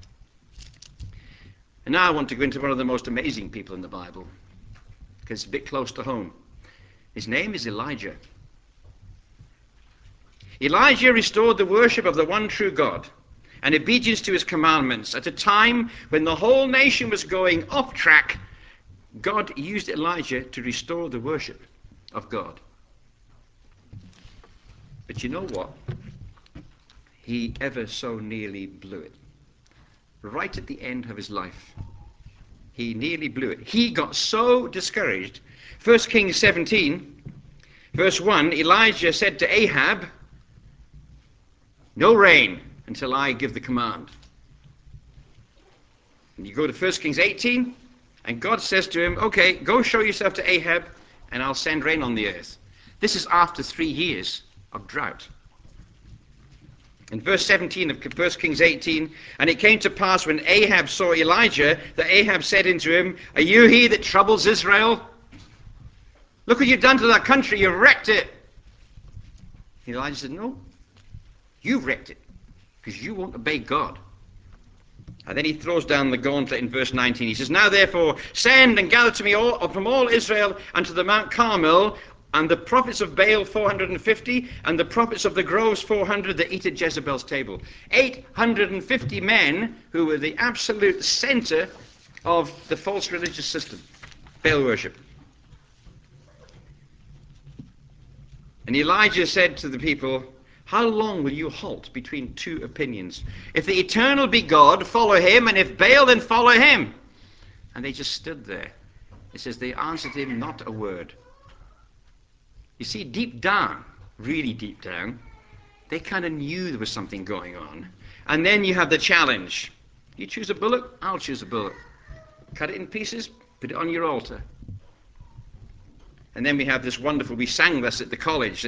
And now I want to go into one of the most amazing people in the Bible, because it's a bit close to home. His name is Elijah. Elijah restored the worship of the one true God and obedience to his commandments at a time when the whole nation was going off track. God used Elijah to restore the worship of God. But you know what? He ever so nearly blew it. Right at the end of his life, he nearly blew it. He got so discouraged. 1 Kings 17, verse 1, Elijah said to Ahab, "No rain until I give the command." And you go to 1 Kings 18, and God says to him, "Okay, go show yourself to Ahab, and I'll send rain on the earth." This is after 3 years of drought. In verse 17 of 1 Kings 18, "And it came to pass when Ahab saw Elijah, that Ahab said unto him, Are you he that troubles Israel? Look what you've done to that country, you've wrecked it." Elijah said, "No, you've wrecked it, because you won't obey God." And then he throws down the gauntlet in verse 19. He says, "Now therefore send and gather to me from all Israel unto the Mount Carmel, and the prophets of Baal 450, and the prophets of the groves 400 that eat at Jezebel's table." 850 men who were the absolute center of the false religious system, Baal worship. And Elijah said to the people, "How long will you halt between 2 opinions? If the eternal be God, follow him, and if Baal, then follow him." And they just stood there. It says they answered him not a word. You see, deep down, really deep down, they kind of knew there was something going on. And then you have the challenge. You choose a bullock, I'll choose a bullock. Cut it in pieces, put it on your altar. And then we have this wonderful, we sang this at the college,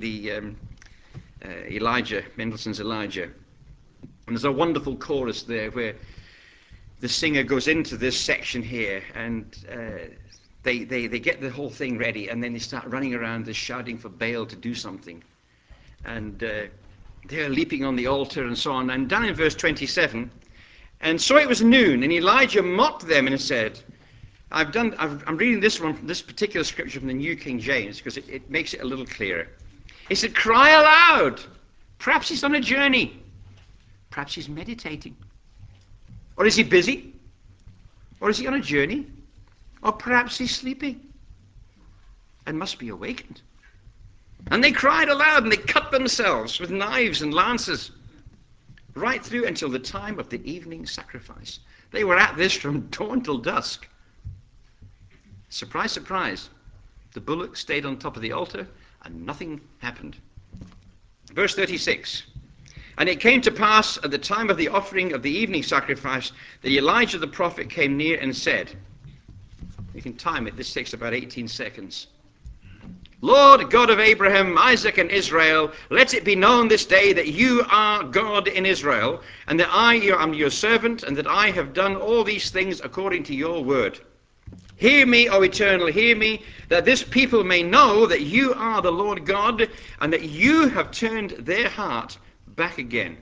Elijah, Mendelssohn's Elijah. And there's a wonderful chorus there where the singer goes into this section here, and they get the whole thing ready, and then they start running around shouting for Baal to do something. And they're leaping on the altar and so on. And down in verse 27, "And so it was noon, and Elijah mocked them and said," I'm reading this particular scripture from the New King James because it makes it a little clearer. He said, "Cry aloud." Perhaps he's on a journey. Perhaps he's meditating. Or is he busy? Or is he on a journey? Or perhaps he's sleeping and must be awakened. And they cried aloud, and they cut themselves with knives and lances. right through until the time of the evening sacrifice. They were at this from dawn till dusk. Surprise, surprise. The bullock stayed on top of the altar and nothing happened. Verse 36. And it came to pass at the time of the offering of the evening sacrifice that Elijah the prophet came near and said, you can time it, this takes about 18 seconds. Lord God of Abraham, Isaac, and Israel, let it be known this day that you are God in Israel, and that I am your servant, and that I have done all these things according to your word. Hear me, O Eternal, hear me, that this people may know that you are the Lord God, and that you have turned their heart back again.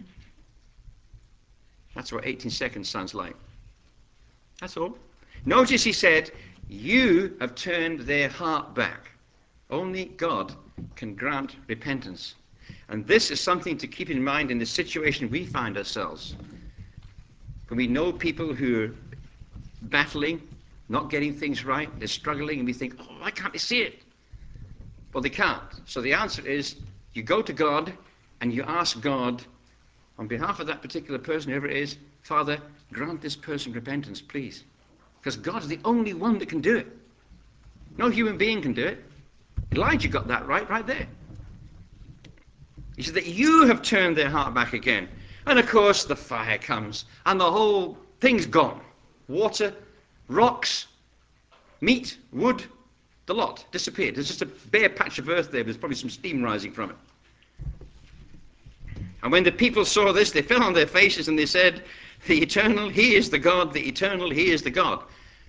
That's what 18 seconds sounds like. That's all. Notice he said, you have turned their heart back. Only God can grant repentance. And this is something to keep in mind in the situation we find ourselves. When we know people who are battling, not getting things right, they're struggling, and we think, oh, why can't they see it? Well, they can't. So the answer is, you go to God and you ask God, on behalf of that particular person, whoever it is, Father, grant this person repentance, please. Because God's the only one that can do it. No human being can do it. Elijah got that right there. He said that you have turned their heart back again. And of course the fire comes and the whole thing's gone. Water, rocks, meat, wood, the lot disappeared. There's just a bare patch of earth there. There's probably some steam rising from it. And when the people saw this, they fell on their faces and they said, the Eternal, He is the God. The Eternal, He is the God.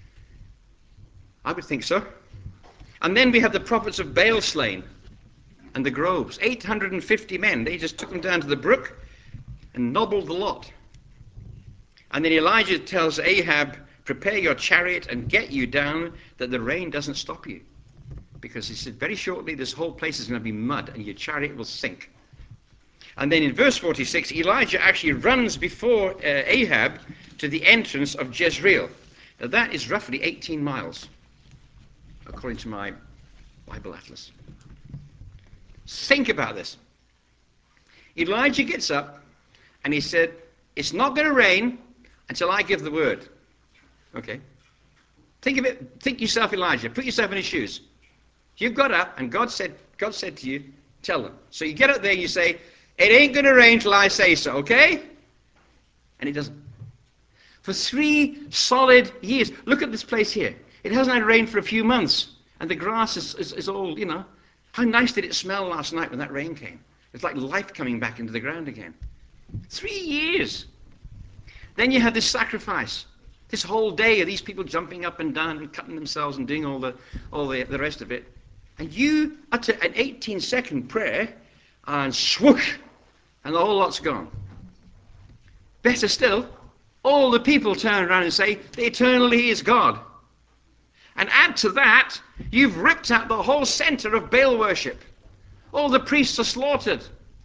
I would think so. And then we have the prophets of Baal slain and the groves. 850 men. They just took them down to the brook and nobbled the lot. And then Elijah tells Ahab, prepare your chariot and get you down that the rain doesn't stop you. Because he said, very shortly this whole place is going to be mud and your chariot will sink. And then in verse 46, Elijah actually runs before Ahab to the entrance of Jezreel. Now that is roughly 18 miles, according to my Bible atlas. Think about this. Elijah gets up and he said, it's not going to rain until I give the word. Okay. Think of it. Think yourself, Elijah. Put yourself in his shoes. You've got up and God said to you, tell them. So you get up there and you say, it ain't going to rain till I say so, okay? And it doesn't. For 3 solid years. Look at this place here. It hasn't had rain for a few months. And the grass is all, you know. How nice did it smell last night when that rain came? It's like life coming back into the ground again. 3 years. Then you have this sacrifice. This whole day of these people jumping up and down and cutting themselves and doing all the rest of it. And you utter an 18-second prayer and swoosh, and the whole lot's gone. Better still, all the people turn around and say, the Eternal He is God. And add to that, you've ripped out the whole center of Baal worship. All the priests are slaughtered.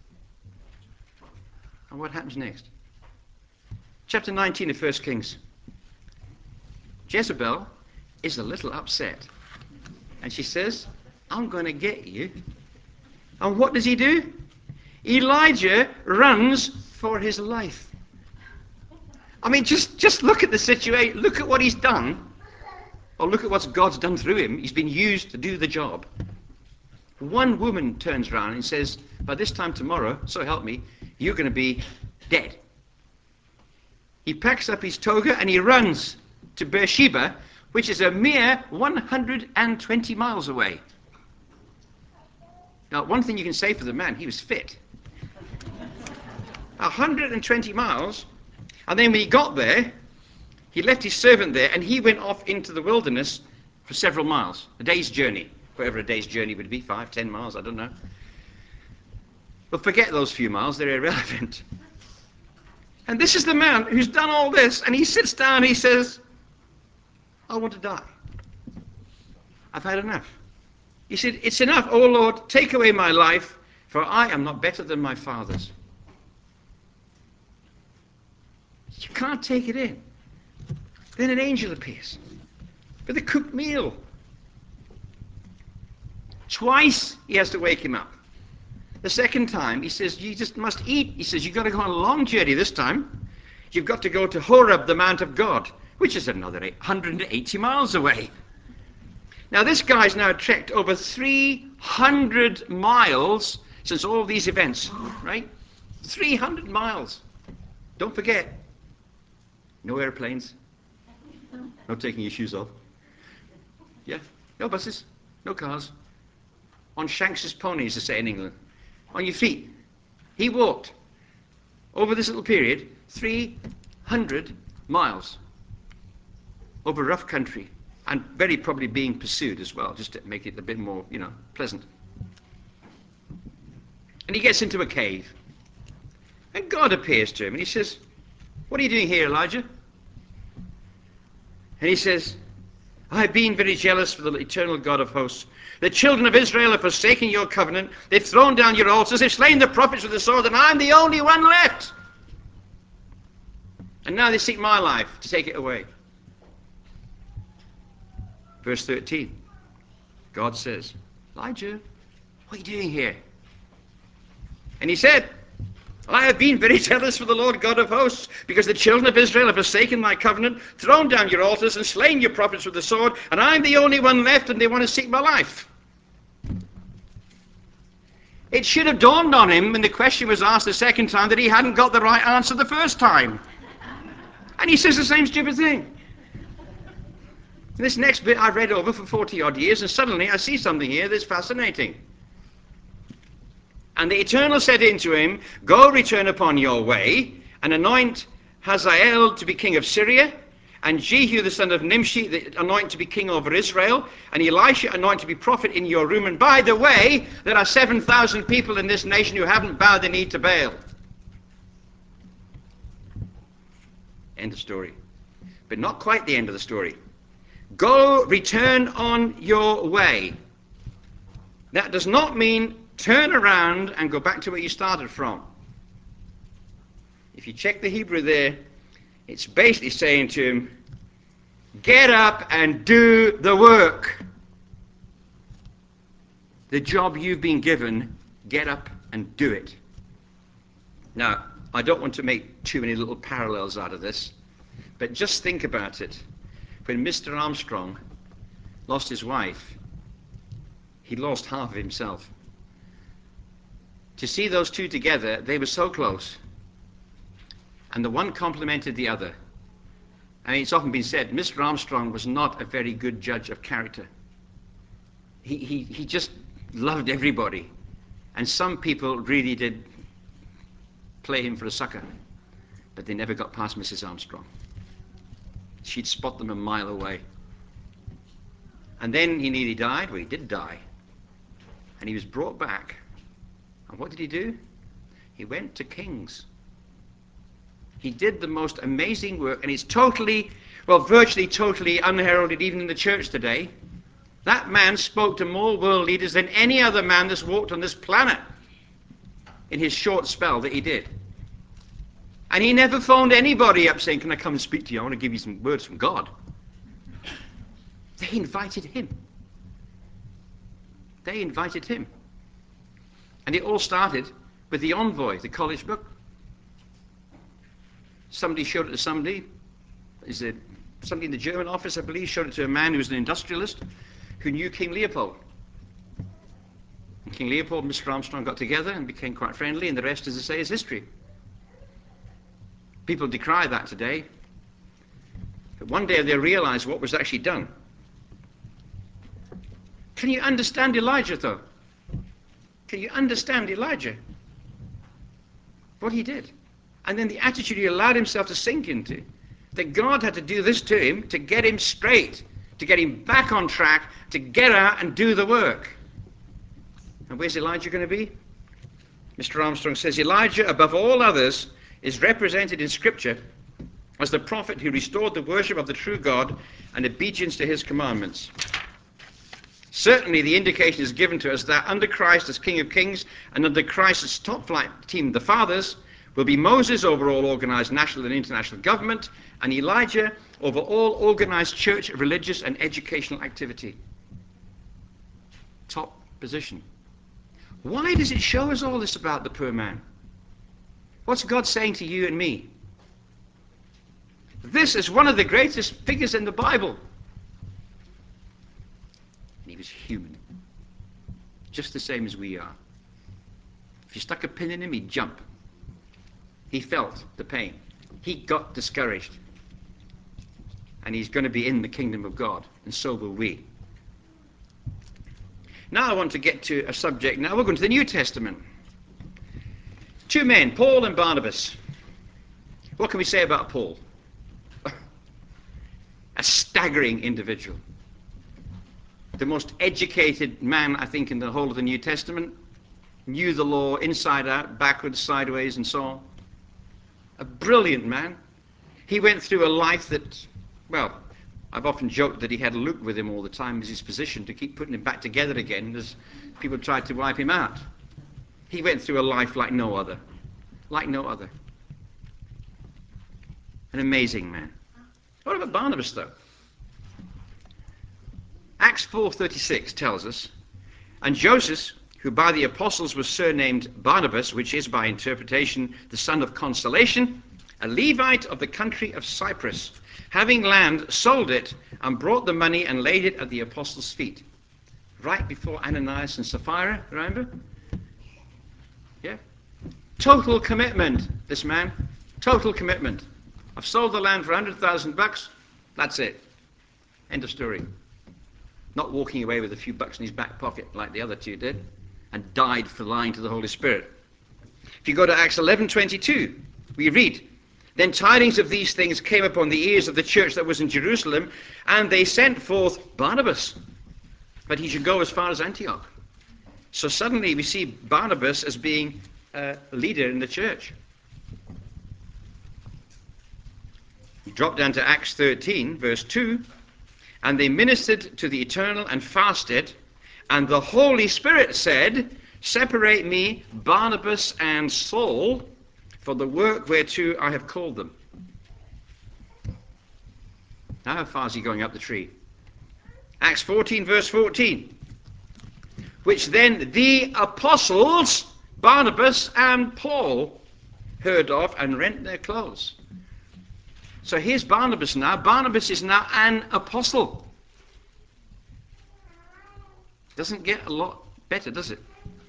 And what happens next? Chapter 19 of 1 Kings. Jezebel is a little upset. And she says, I'm going to get you. And what does he do? Elijah runs for his life. I mean, just look at the situation. Look at what he's done. Or look at what God's done through him. He's been used to do the job. One woman turns around and says, by this time tomorrow, so help me, you're going to be dead. He packs up his toga and he runs to Beersheba, which is a mere 120 miles away. Now, one thing you can say for the man, he was fit. 120 miles, and then when he got there, he left his servant there, and he went off into the wilderness for several miles, a day's journey, whatever a day's journey would be, 5, 10 miles, I don't know. But forget those few miles, they're irrelevant. And this is the man who's done all this, and he sits down and he says, I want to die. I've had enough. He said, it's enough, O Lord, take away my life, for I am not better than my fathers. You can't take it in. Then an angel appears with a cooked meal. Twice he has to wake him up. The second time, he says, you just must eat. He says, you've got to go on a long journey this time. You've got to go to Horeb, the Mount of God, which is another 180 miles away. Now, this guy's now trekked over 300 miles since all these events, right? 300 miles. Don't forget, no airplanes, no taking your shoes off. Yeah, no buses, no cars. On Shanks's ponies, they say in England. On your feet. He walked, over this little period, 300 miles over rough country, and very probably being pursued as well, just to make it a bit more, pleasant. And he gets into a cave, and God appears to him, and he says, what are you doing here, Elijah? And he says, I have been very jealous for the eternal God of hosts. The children of Israel have forsaken your covenant. They've thrown down your altars. They've slain the prophets with the sword, and I'm the only one left. And now they seek my life to take it away. Verse 13. God says, Elijah, what are you doing here? And he said, I have been very jealous for the Lord God of hosts, because the children of Israel have forsaken my covenant, thrown down your altars, and slain your prophets with the sword, and I'm the only one left, and they want to seek my life. It should have dawned on him when the question was asked the second time that he hadn't got the right answer the first time. And he says the same stupid thing. This next bit I've read over for 40 odd years, and suddenly I see something here that's fascinating. And the Eternal said unto him, go return upon your way, and anoint Hazael to be king of Syria, and Jehu the son of Nimshi anoint to be king over Israel, and Elisha anoint to be prophet in your room. And by the way, there are 7,000 people in this nation who haven't bowed the knee to Baal. End of story. But not quite the end of the story. Go, return on your way. That does not mean turn around and go back to where you started from. If you check the Hebrew there, it's basically saying to him, get up and do the work. The job you've been given, get up and do it. Now, I don't want to make too many little parallels out of this, but just think about it. When Mr. Armstrong lost his wife, he lost half of himself. To see those two together, they were so close. And the one complemented the other. I mean, it's often been said, Mr. Armstrong was not a very good judge of character. He just loved everybody. And some people really did play him for a sucker. But they never got past Mrs. Armstrong. She'd spot them a mile away. And then he nearly died. Well, he did die. And he was brought back. And what did he do? He went to kings. He did the most amazing work, and it's totally, well, virtually totally unheralded even in the church today. That man spoke to more world leaders than any other man that's walked on this planet in his short spell that he did. And he never phoned anybody up saying, can I come and speak to you? I want to give you some words from God. They invited him. They invited him. And it all started with the Envoy, the college book. Somebody showed it to somebody. Somebody in the German office, I believe, showed it to a man who was an industrialist who knew King Leopold. And King Leopold and Mr. Armstrong got together and became quite friendly, and the rest, as I say, is history. People decry that today. But one day they realized what was actually done. Can you understand Elijah, though? Can you understand Elijah? What he did. And then the attitude he allowed himself to sink into. That God had to do this to him to get him straight, to get him back on track, to get out and do the work. And where's Elijah going to be? Mr. Armstrong says, Elijah, above all others, is represented in Scripture as the prophet who restored the worship of the true God and obedience to his commandments. Certainly the indication is given to us that under Christ as King of Kings and under Christ's top flight team, the fathers, will be Moses over all organized national and international government, and Elijah over all organized church, religious and educational activity. Top position. Why does it show us all this about the poor man? What's God saying to you and me? This is one of the greatest figures in the Bible. He was human, just the same as we are. If you stuck a pin in him, he'd jump. He felt the pain. He got discouraged. And he's going to be in the kingdom of God, and so will we. Now I want to get to a subject. Now we're going to the New Testament. Two men, Paul and Barnabas. What can we say about Paul? A staggering individual. The most educated man, I think, in the whole of the New Testament. Knew the law inside out, backwards, sideways, and so on. A brilliant man. He went through a life that, well, I've often joked that he had Luke with him all the time as his physician to keep putting him back together again as people tried to wipe him out. He went through a life like no other. Like no other. An amazing man. What about Barnabas, though? Acts 4:36 tells us, and Joseph, who by the apostles was surnamed Barnabas, which is by interpretation the son of consolation, a Levite of the country of Cyprus, having land, sold it, and brought the money and laid it at the apostles' feet. Right before Ananias and Sapphira, remember? Yeah? Total commitment, this man. Total commitment. I've sold the land for $100,000. That's it. End of story. Not walking away with a few bucks in his back pocket like the other two did, and died for lying to the Holy Spirit. If you go to Acts 11:22, we read, then tidings of these things came upon the ears of the church that was in Jerusalem, and they sent forth Barnabas, but he should go as far as Antioch. So suddenly we see Barnabas as being a leader in the church. You drop down to Acts 13, verse 2, and they ministered to the eternal and fasted, and the Holy Spirit said, separate me, Barnabas and Saul, for the work whereto I have called them. Now how far is he going up the tree? Acts 14, verse 14. Which then the apostles, Barnabas and Paul, heard of and rent their clothes. So here's Barnabas now. Barnabas is now an apostle. Doesn't get a lot better, does it?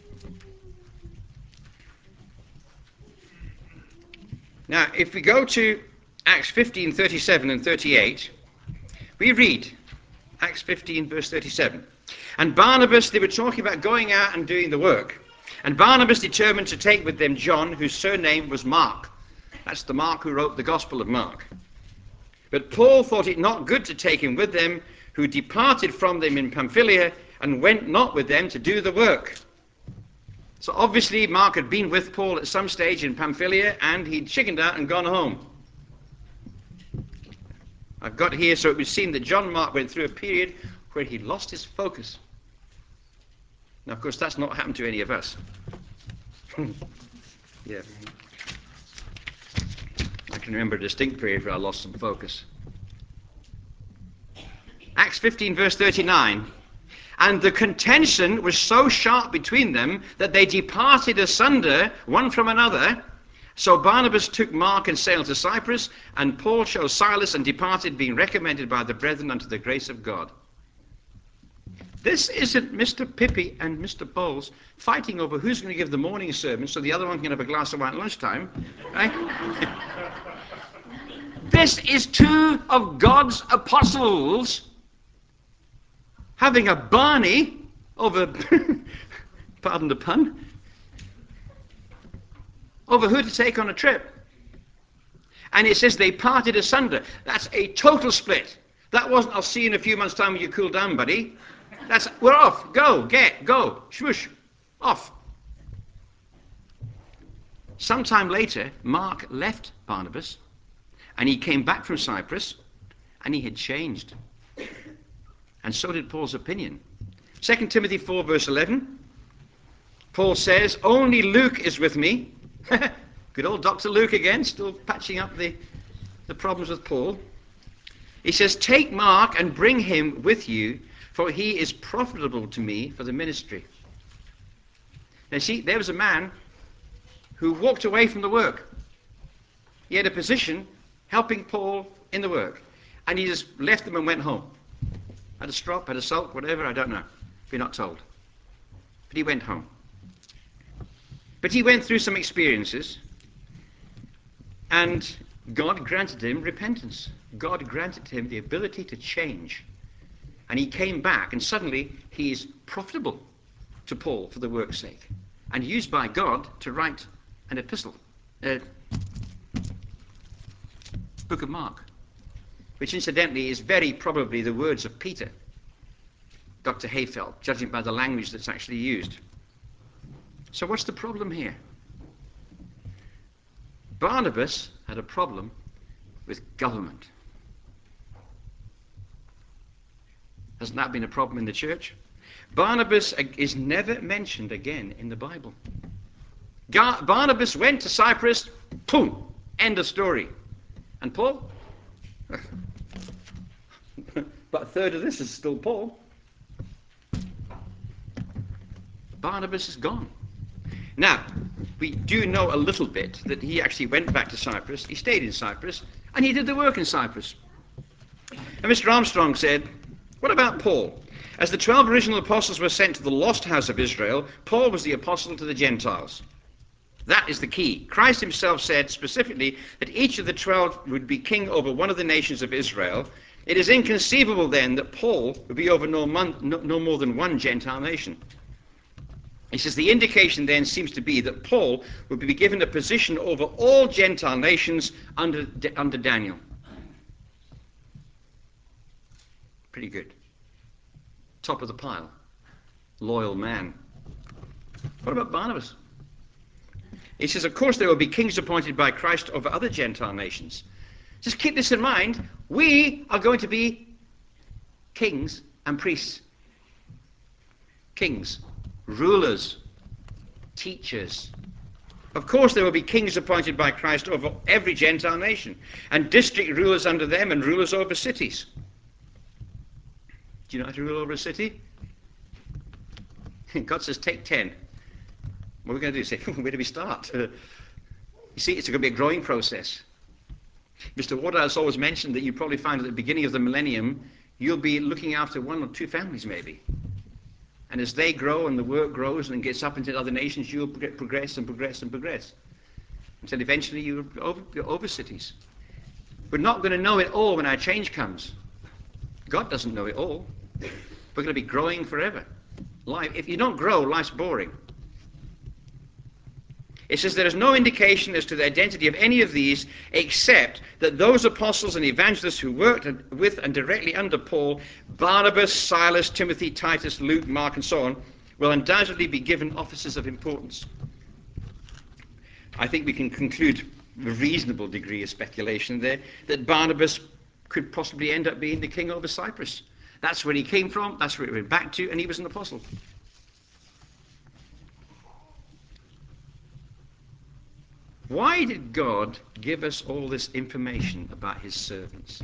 Now, if we go to Acts 15, 37 and 38, we read Acts 15, verse 37. And Barnabas, they were talking about going out and doing the work. And Barnabas determined to take with them John, whose surname was Mark. That's the Mark who wrote the Gospel of Mark. But Paul thought it not good to take him with them, who departed from them in Pamphylia, and went not with them to do the work. So obviously Mark had been with Paul at some stage in Pamphylia, and he'd chickened out and gone home. I've got here, so it would seem that John Mark went through a period where he lost his focus. Now, of course, that's not happened to any of us. Yeah. I can remember a distinct period where I lost some focus. Acts 15, verse 39. And the contention was so sharp between them that they departed asunder one from another. So Barnabas took Mark and sailed to Cyprus, and Paul chose Silas and departed, being recommended by the brethren unto the grace of God. This isn't Mr. Pippi and Mr. Bowles fighting over who's going to give the morning sermon so the other one can have a glass of wine at lunchtime. Right? This is two of God's apostles having a Barney over, pardon the pun, over who to take on a trip. And it says they parted asunder. That's a total split. That wasn't, I'll see you in a few months' time when you cool down, buddy. That's, we're off. Go, go, swoosh, off. Sometime later, Mark left Barnabas, and he came back from Cyprus, and he had changed. And so did Paul's opinion. 2 Timothy 4, verse 11, Paul says, only Luke is with me. Good old Dr. Luke again, still patching up the problems with Paul. He says, take Mark and bring him with you, for he is profitable to me for the ministry. Now see, there was a man who walked away from the work. He had a position helping Paul in the work. And he just left them and went home. Had a strop, had a sulk, whatever, I don't know. We're not told. But he went home. But he went through some experiences, and God granted him repentance. God granted him the ability to change. And he came back, and suddenly he is profitable to Paul for the work's sake, and used by God to write an epistle, Book of Mark, which incidentally is very probably the words of Peter, Dr. Hayfeld, judging by the language that's actually used. So what's the problem here? Barnabas had a problem with government. Hasn't that been a problem in the church? Barnabas is never mentioned again in the Bible. Barnabas went to Cyprus, boom, end of story. And Paul? But a third of this is still Paul. Barnabas is gone. Now, we do know a little bit that he actually went back to Cyprus, he stayed in Cyprus, and he did the work in Cyprus. And Mr. Armstrong said, what about Paul? As the 12 original apostles were sent to the lost house of Israel, Paul was the apostle to the Gentiles. That is the key. Christ himself said specifically that each of the 12 would be king over one of the nations of Israel. It is inconceivable then that Paul would be over no more than one Gentile nation. He says the indication then seems to be that Paul would be given a position over all Gentile nations under Daniel. Pretty good. Top of the pile. Loyal man. What about Barnabas? He says, of course there will be kings appointed by Christ over other Gentile nations. Just keep this in mind. We are going to be kings and priests. Kings, rulers, teachers. Of course there will be kings appointed by Christ over every Gentile nation, and district rulers under them, and rulers over cities. Do you know how to rule over a city? God says, take 10. What are we going to do? Say, where do we start? You see, it's going to be a growing process. Mr. Waterhouse always mentioned that you probably find at the beginning of the millennium, you'll be looking after one or two families maybe. And as they grow and the work grows and gets up into other nations, you'll progress and progress and progress. Until eventually you're over cities. We're not going to know it all when our change comes. God doesn't know it all. We're going to be growing forever. Life, if you don't grow, life's boring. It says there is no indication as to the identity of any of these except that those apostles and evangelists who worked with and directly under Paul, Barnabas, Silas, Timothy, Titus, Luke, Mark, and so on, will undoubtedly be given offices of importance. I think we can conclude with a reasonable degree of speculation there that Barnabas could possibly end up being the king over Cyprus. That's where he came from, that's where he went back to, and he was an apostle. Why did God give us all this information about his servants?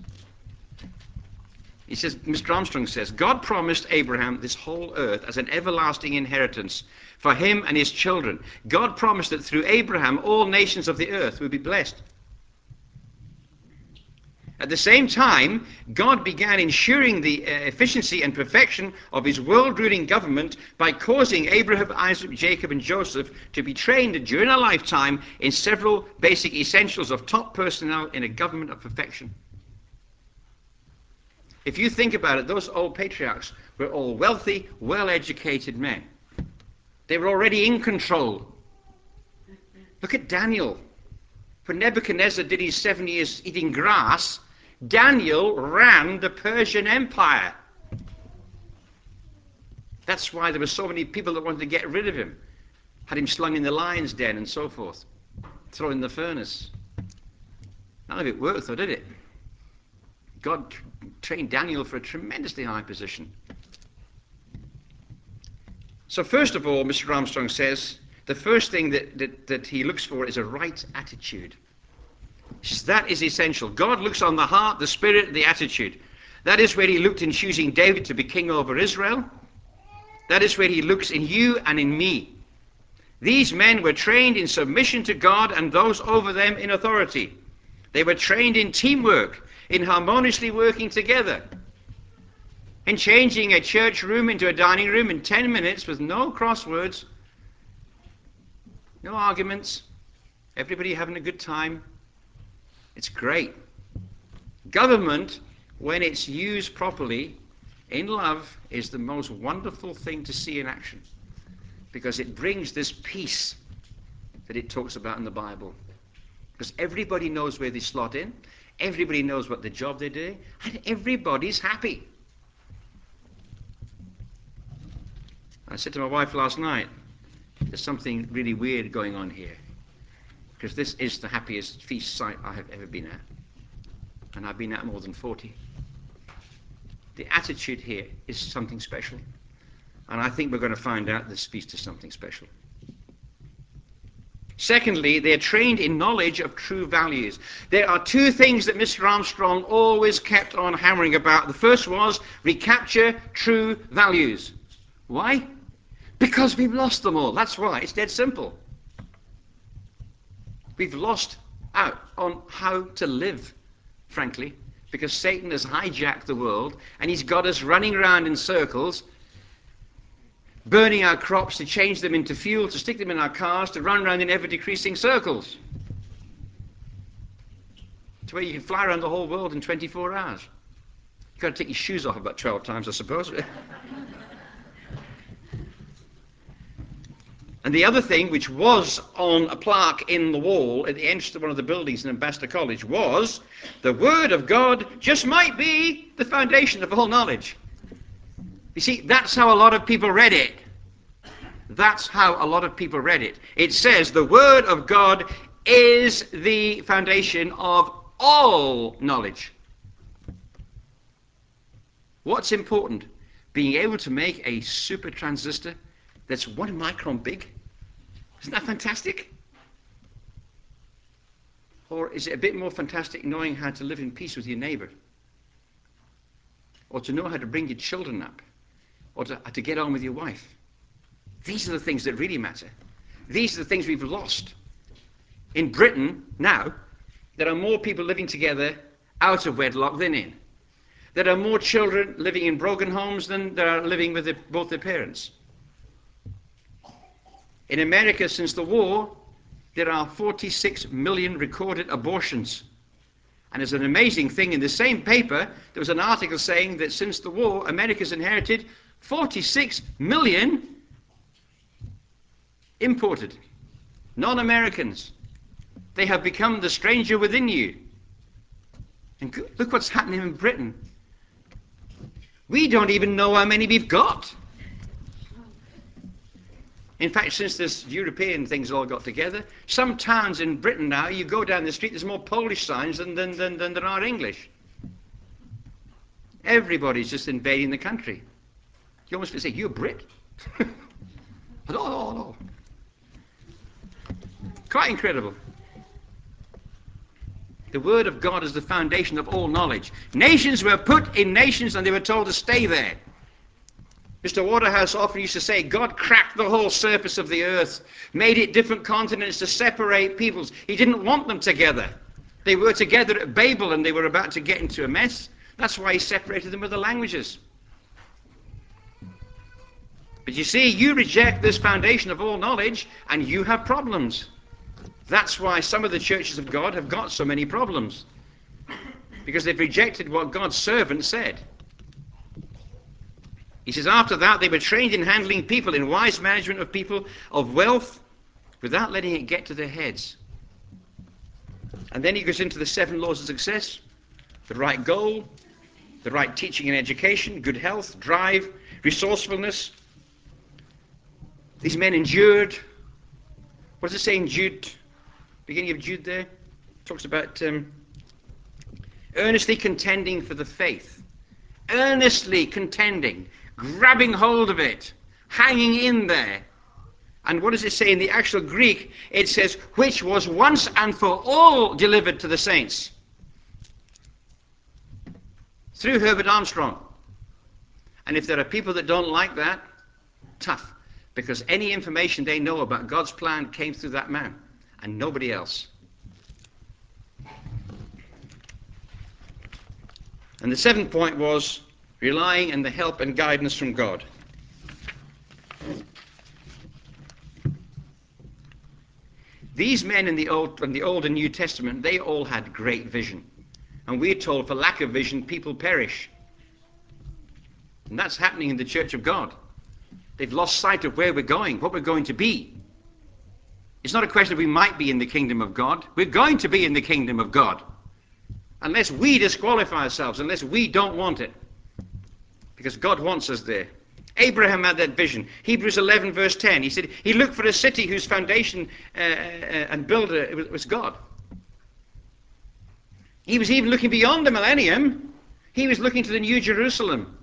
He says, Mr. Armstrong says, God promised Abraham this whole earth as an everlasting inheritance for him and his children. God promised that through Abraham all nations of the earth would be blessed. At the same time, God began ensuring the efficiency and perfection of his world-ruling government by causing Abraham, Isaac, Jacob, and Joseph to be trained during a lifetime in several basic essentials of top personnel in a government of perfection. If you think about it, those old patriarchs were all wealthy, well-educated men. They were already in control. Look at Daniel. When Nebuchadnezzar did his 7 years eating grass, Daniel ran the Persian Empire. That's why there were so many people that wanted to get rid of him. Had him slung in the lion's den and so forth. Thrown in the furnace. None of it worked though, did it? God trained Daniel for a tremendously high position. So first of all, Mr. Armstrong says, the first thing that he looks for is a right attitude. He says that is essential. God looks on the heart, the spirit, the attitude. That is where he looked in choosing David to be king over Israel. That is where he looks in you and in me. These men were trained in submission to God and those over them in authority. They were trained in teamwork, in harmoniously working together, in changing a church room into a dining room in 10 minutes with no crosswords, no arguments, everybody having a good time. It's great. Government, when it's used properly, in love, is the most wonderful thing to see in action, because it brings this peace that it talks about in the Bible. Because everybody knows where they slot in, everybody knows what the job they're doing, and everybody's happy. I said to my wife last night, there's something really weird going on here, because this is the happiest feast site I have ever been at, and I've been at more than 40. The attitude here is something special, and I think we're going to find out this feast is something special. Secondly, they're trained in knowledge of true values. There are two things that Mr. Armstrong always kept on hammering about. The first was recapture true values. Why? Because we've lost them all. That's why. It's dead simple. We've lost out on how to live, frankly, because Satan has hijacked the world and he's got us running around in circles, burning our crops to change them into fuel, to stick them in our cars, to run around in ever-decreasing circles, to where you can fly around the whole world in 24 hours. You've got to take your shoes off about 12 times, I suppose. And the other thing, which was on a plaque in the wall at the entrance to one of the buildings in Ambassador College, was the Word of God just might be the foundation of all knowledge. You see, that's how a lot of people read it. That's how a lot of people read it. It says the Word of God is the foundation of all knowledge. What's important? Being able to make a super transistor that's 1 micron big. Isn't that fantastic? Or is it a bit more fantastic knowing how to live in peace with your neighbor? Or to know how to bring your children up? Or to get on with your wife? These are the things that really matter. These are the things we've lost. In Britain, now, there are more people living together out of wedlock than in. There are more children living in broken homes than there are living with both their parents. In America, since the war, there are 46 million recorded abortions. And it's an amazing thing. In the same paper, there was an article saying that since the war, America's inherited 46 million imported non-Americans. They have become the stranger within you. And look what's happening in Britain. We don't even know how many we've got. In fact, since this European thing's all got together, some towns in Britain now, you go down the street, there's more Polish signs than there are English. Everybody's just invading the country. You almost say, you're a Brit? No. Quite incredible. The Word of God is the foundation of all knowledge. Nations were put in nations and they were told to stay there. Mr. Waterhouse often used to say, God cracked the whole surface of the earth, made it different continents to separate peoples. He didn't want them together. They were together at Babel and they were about to get into a mess. That's why he separated them with the languages. But you see, you reject this foundation of all knowledge and you have problems. That's why some of the churches of God have got so many problems. Because they've rejected what God's servant said. He says, after that, they were trained in handling people, in wise management of people, of wealth, without letting it get to their heads. And then he goes into the 7 laws of success: the right goal, the right teaching and education, good health, drive, resourcefulness. These men endured. What does it say in Jude? Beginning of Jude there? Talks about earnestly contending for the faith. Earnestly contending. Grabbing hold of it, hanging in there. And what does it say in the actual Greek? It says, which was once and for all delivered to the saints. Through Herbert Armstrong. And if there are people that don't like that, tough. because any information they know about God's plan came through that man and nobody else. And the seventh point was relying on the help and guidance from God. These men in the Old and New Testament, they all had great vision. And we're told for lack of vision, people perish. And that's happening in the church of God. They've lost sight of where we're going, what we're going to be. It's not a question of we might be in the kingdom of God. We're going to be in the kingdom of God. Unless we disqualify ourselves, unless we don't want it. Because God wants us there. Abraham had that vision. Hebrews 11 verse 10. He said he looked for a city whose foundation and builder was God. He was even looking beyond the millennium. He was looking to the New Jerusalem.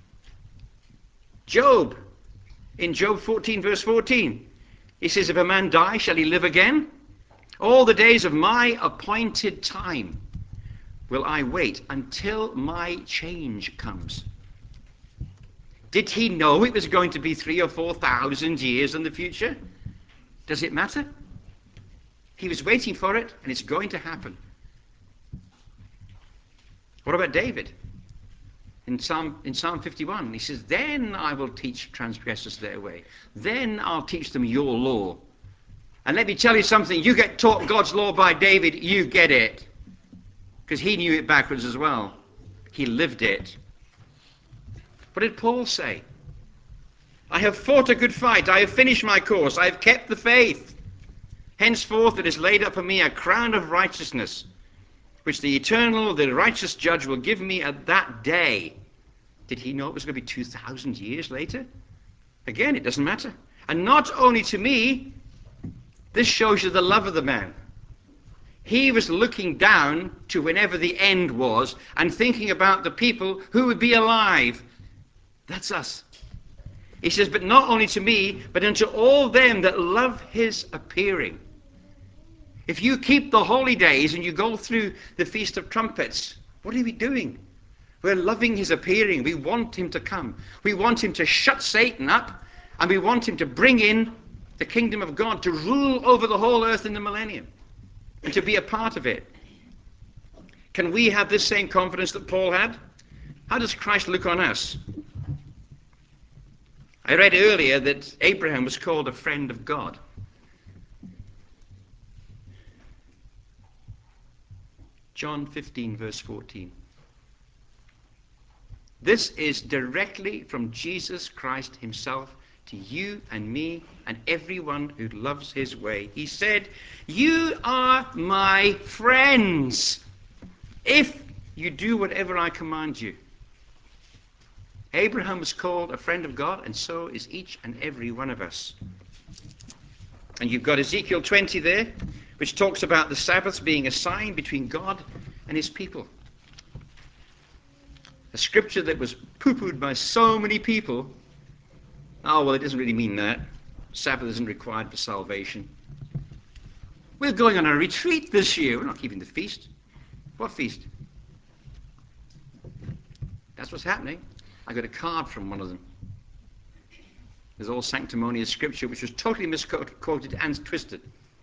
Job, in Job 14 verse 14, he says, if a man die, shall he live again? All the days of my appointed time will I wait until my change comes. Did he know it was going to be 3,000 or 4,000 years in the future? Does it matter? He was waiting for it, and it's going to happen. What about David? In Psalm 51, he says, then I will teach transgressors their way. Then I'll teach them your law. And let me tell you something, you get taught God's law by David, you get it. Because he knew it backwards as well. He lived it. What did Paul say? I have fought a good fight. I have finished my course. I have kept the faith. Henceforth it is laid up for me a crown of righteousness, which the eternal, the righteous judge will give me at that day. Did he know it was going to be 2,000 years later? Again, it doesn't matter. And not only to me, this shows you the love of the man. He was looking down to whenever the end was and thinking about the people who would be alive. That's us. He says, but not only to me, but unto all them that love his appearing. If you keep the holy days and you go through the Feast of Trumpets, what are we doing? We're loving his appearing. We want him to come. We want him to shut Satan up, and we want him to bring in the kingdom of God, to rule over the whole earth in the millennium, and to be a part of it. Can we have this same confidence that Paul had? How does Christ look on us? I read earlier that Abraham was called a friend of God. John 15 verse 14. This is directly from Jesus Christ himself to you and me and everyone who loves his way. He said, you are my friends if you do whatever I command you. Abraham was called a friend of God, and so is each and every one of us. And you've got Ezekiel 20 there, which talks about the Sabbaths being a sign between God and his people. A scripture that was poo-pooed by so many people. Oh, well, it doesn't really mean that. Sabbath isn't required for salvation. We're going on a retreat this year. We're not keeping the feast. What feast? That's what's happening. I got a card from one of them. There's all sanctimonious scripture, which was totally misquoted and twisted.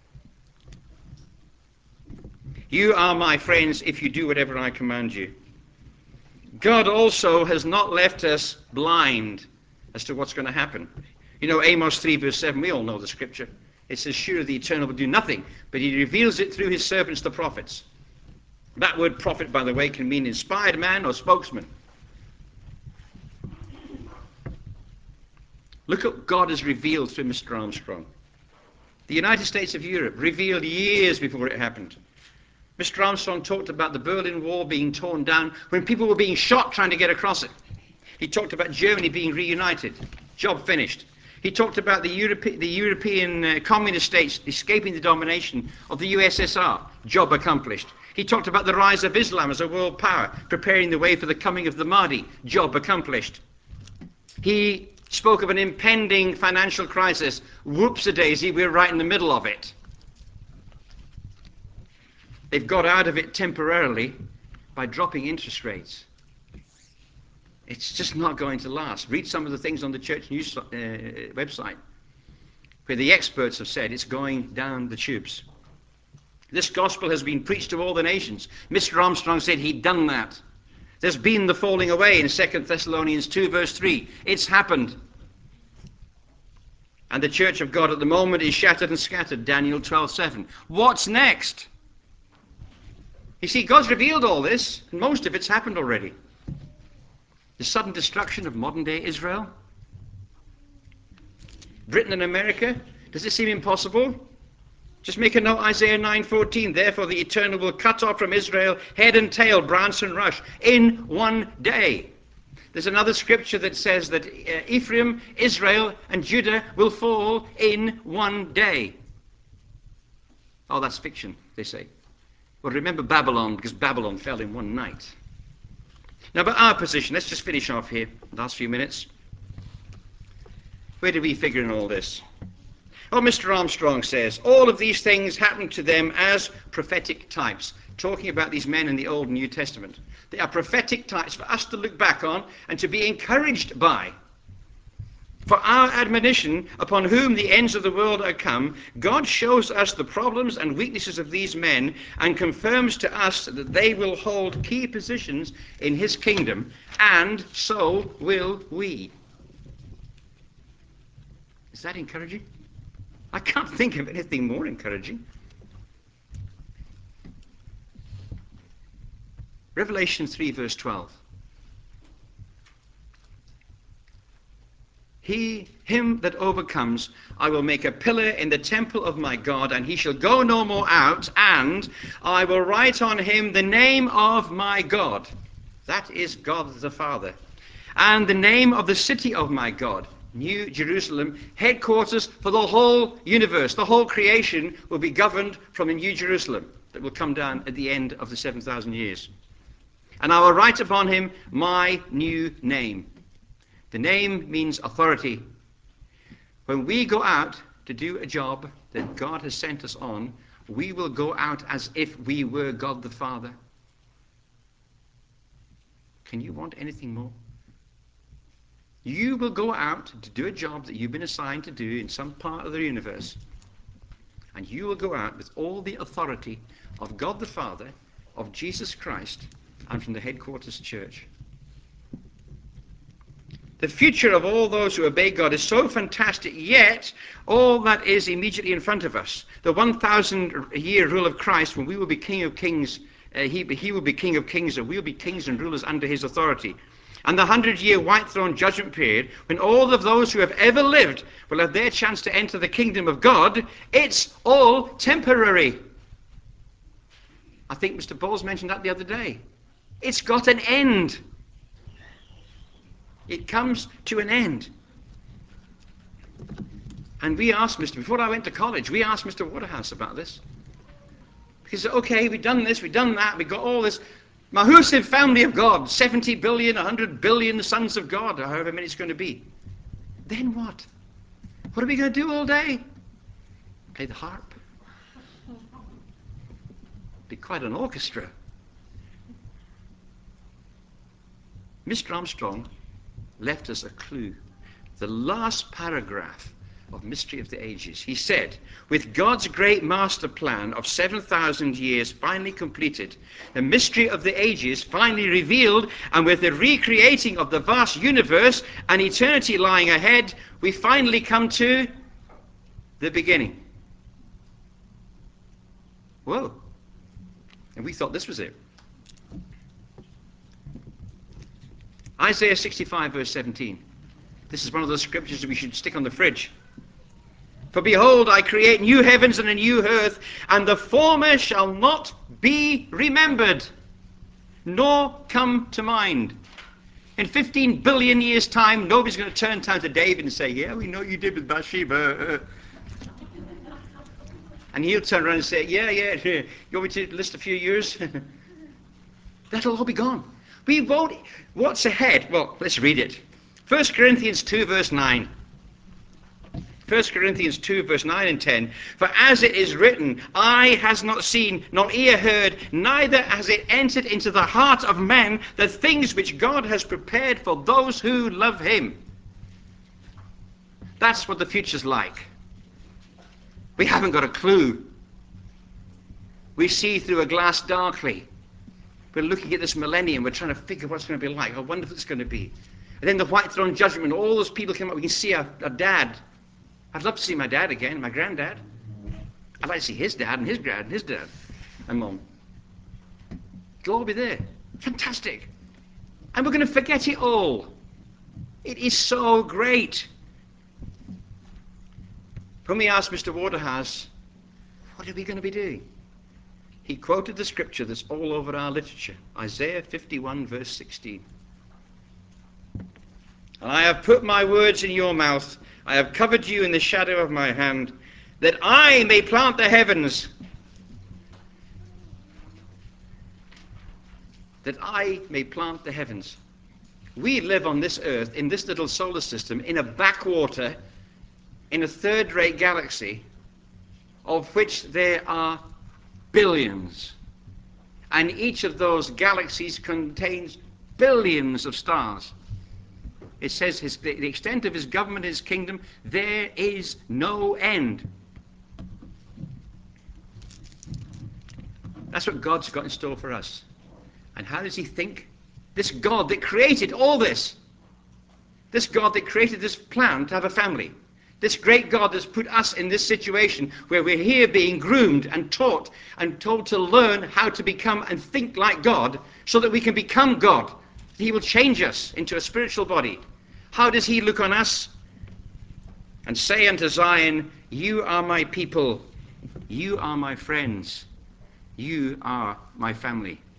You are my friends if you do whatever I command you. God also has not left us blind as to what's going to happen. You know, Amos 3 verse 7, we all know the scripture. It says, sure, the eternal will do nothing, but he reveals it through his servants, the prophets. That word prophet, by the way, can mean inspired man or spokesman. Look what God has revealed through Mr. Armstrong. The United States of Europe revealed years before it happened. Mr. Armstrong talked about the Berlin Wall being torn down when people were being shot trying to get across it. He talked about Germany being reunited. Job finished. He talked about the European communist states escaping the domination of the USSR. Job accomplished. He talked about the rise of Islam as a world power, preparing the way for the coming of the Mahdi. Job accomplished. He spoke of an impending financial crisis. Whoops-a-daisy, we're right in the middle of it. They've got out of it temporarily by dropping interest rates. It's just not going to last. Read some of the things on the church news website. But the experts have said it's going down the tubes. This gospel has been preached to all the nations. Mr. Armstrong said he'd done that. There's been the falling away in 2 Thessalonians 2 verse 3. It's happened. And the church of God at the moment is shattered and scattered, Daniel 12:7. What's next? You see, God's revealed all this, and most of it's happened already. The sudden destruction of modern-day Israel. Britain and America. Does it seem impossible? Just make a note, Isaiah 9:14. Therefore the Eternal will cut off from Israel head and tail, branch and rush, in one day. There's another scripture that says that Ephraim, Israel, and Judah will fall in one day. Oh, that's fiction, they say. Well, remember Babylon, because Babylon fell in one night. Now, but our position, let's just finish off here, last few minutes. Where do we figure in all this? Oh, Mr. Armstrong says, all of these things happened to them as prophetic types, talking about these men in the Old and New Testament. They are prophetic types for us to look back on and to be encouraged by. For our admonition, upon whom the ends of the world are come, God shows us the problems and weaknesses of these men and confirms to us that they will hold key positions in his kingdom, and so will we. Is that encouraging? I can't think of anything more encouraging. Revelation 3 verse 12. Him that overcomes, I will make a pillar in the temple of my God, and he shall go no more out, and I will write on him the name of my God. That is God the Father. And the name of the city of my God, New Jerusalem, headquarters for the whole universe. The whole creation will be governed from the New Jerusalem that will come down at the end of the 7,000 years. And I will write upon him my new name. The name means authority. When we go out to do a job that God has sent us on, we will go out as if we were God the Father. Can you want anything more? You will go out to do a job that you've been assigned to do in some part of the universe. And you will go out with all the authority of God the Father, of Jesus Christ, and from the headquarters church. The future of all those who obey God is so fantastic, yet all that is immediately in front of us. The 1,000-year rule of Christ, when we will be King of Kings, he will be King of Kings, and we will be kings and rulers under his authority. And the 100-year white throne judgment period, when all of those who have ever lived will have their chance to enter the kingdom of God, it's all temporary. I think Mr. Bowles mentioned that the other day. It's got an end. It comes to an end. And we asked before I went to college, we asked Mr. Waterhouse about this. Because, okay, we've done this, we've done that, we've got all this massive family of God, 70 billion, 100 billion sons of God, or however many it's going to be. Then what? What are we going to do all day? Play the harp? Be quite an orchestra. Mr. Armstrong left us a clue. The last paragraph of Mystery of the Ages. He said, with God's great master plan of 7,000 years finally completed, the mystery of the ages finally revealed, and with the recreating of the vast universe and eternity lying ahead, we finally come to the beginning. Whoa. And we thought this was it. Isaiah 65 verse 17. This is one of those scriptures that we should stick on the fridge. For behold, I create new heavens and a new earth, and the former shall not be remembered, nor come to mind. In 15 billion years' time, nobody's going to turn to David and say, yeah, we know what you did with Bathsheba. And he'll turn around and say, yeah, you want me to list a few years? That'll all be gone. We won't. What's ahead? Well, let's read it. 1 Corinthians 2 verse 9. 1 Corinthians 2 verse 9 and 10. For as it is written, eye has not seen, nor ear heard, neither has it entered into the heart of man the things which God has prepared for those who love him. That's what the future's like. We haven't got a clue. We see through a glass darkly. We're looking at this millennium. We're trying to figure what it's going to be like, how wonderful it's going to be. And then the white throne judgment, all those people come up. We can see our dad. I'd love to see my dad again, my granddad. I'd like to see his dad and his dad and his dad and mum. It'll all be there. Fantastic. And we're going to forget it all. It is so great. When we asked Mr. Waterhouse, what are we going to be doing? He quoted the scripture that's all over our literature, Isaiah 51 verse 16. I have put my words in your mouth. I have covered you in the shadow of my hand, that I may plant the heavens. That I may plant the heavens. We live on this earth, in this little solar system, in a backwater, in a third-rate galaxy, of which there are billions. And each of those galaxies contains billions of stars. It says the extent of his government, his kingdom, there is no end. That's what God's got in store for us. And how does he think? This God that created all this, this God that created this plan to have a family, this great God that's put us in this situation where we're here being groomed and taught and told to learn how to become and think like God so that we can become God. He will change us into a spiritual body. How does he look on us and say unto Zion, you are my people, you are my friends, you are my family.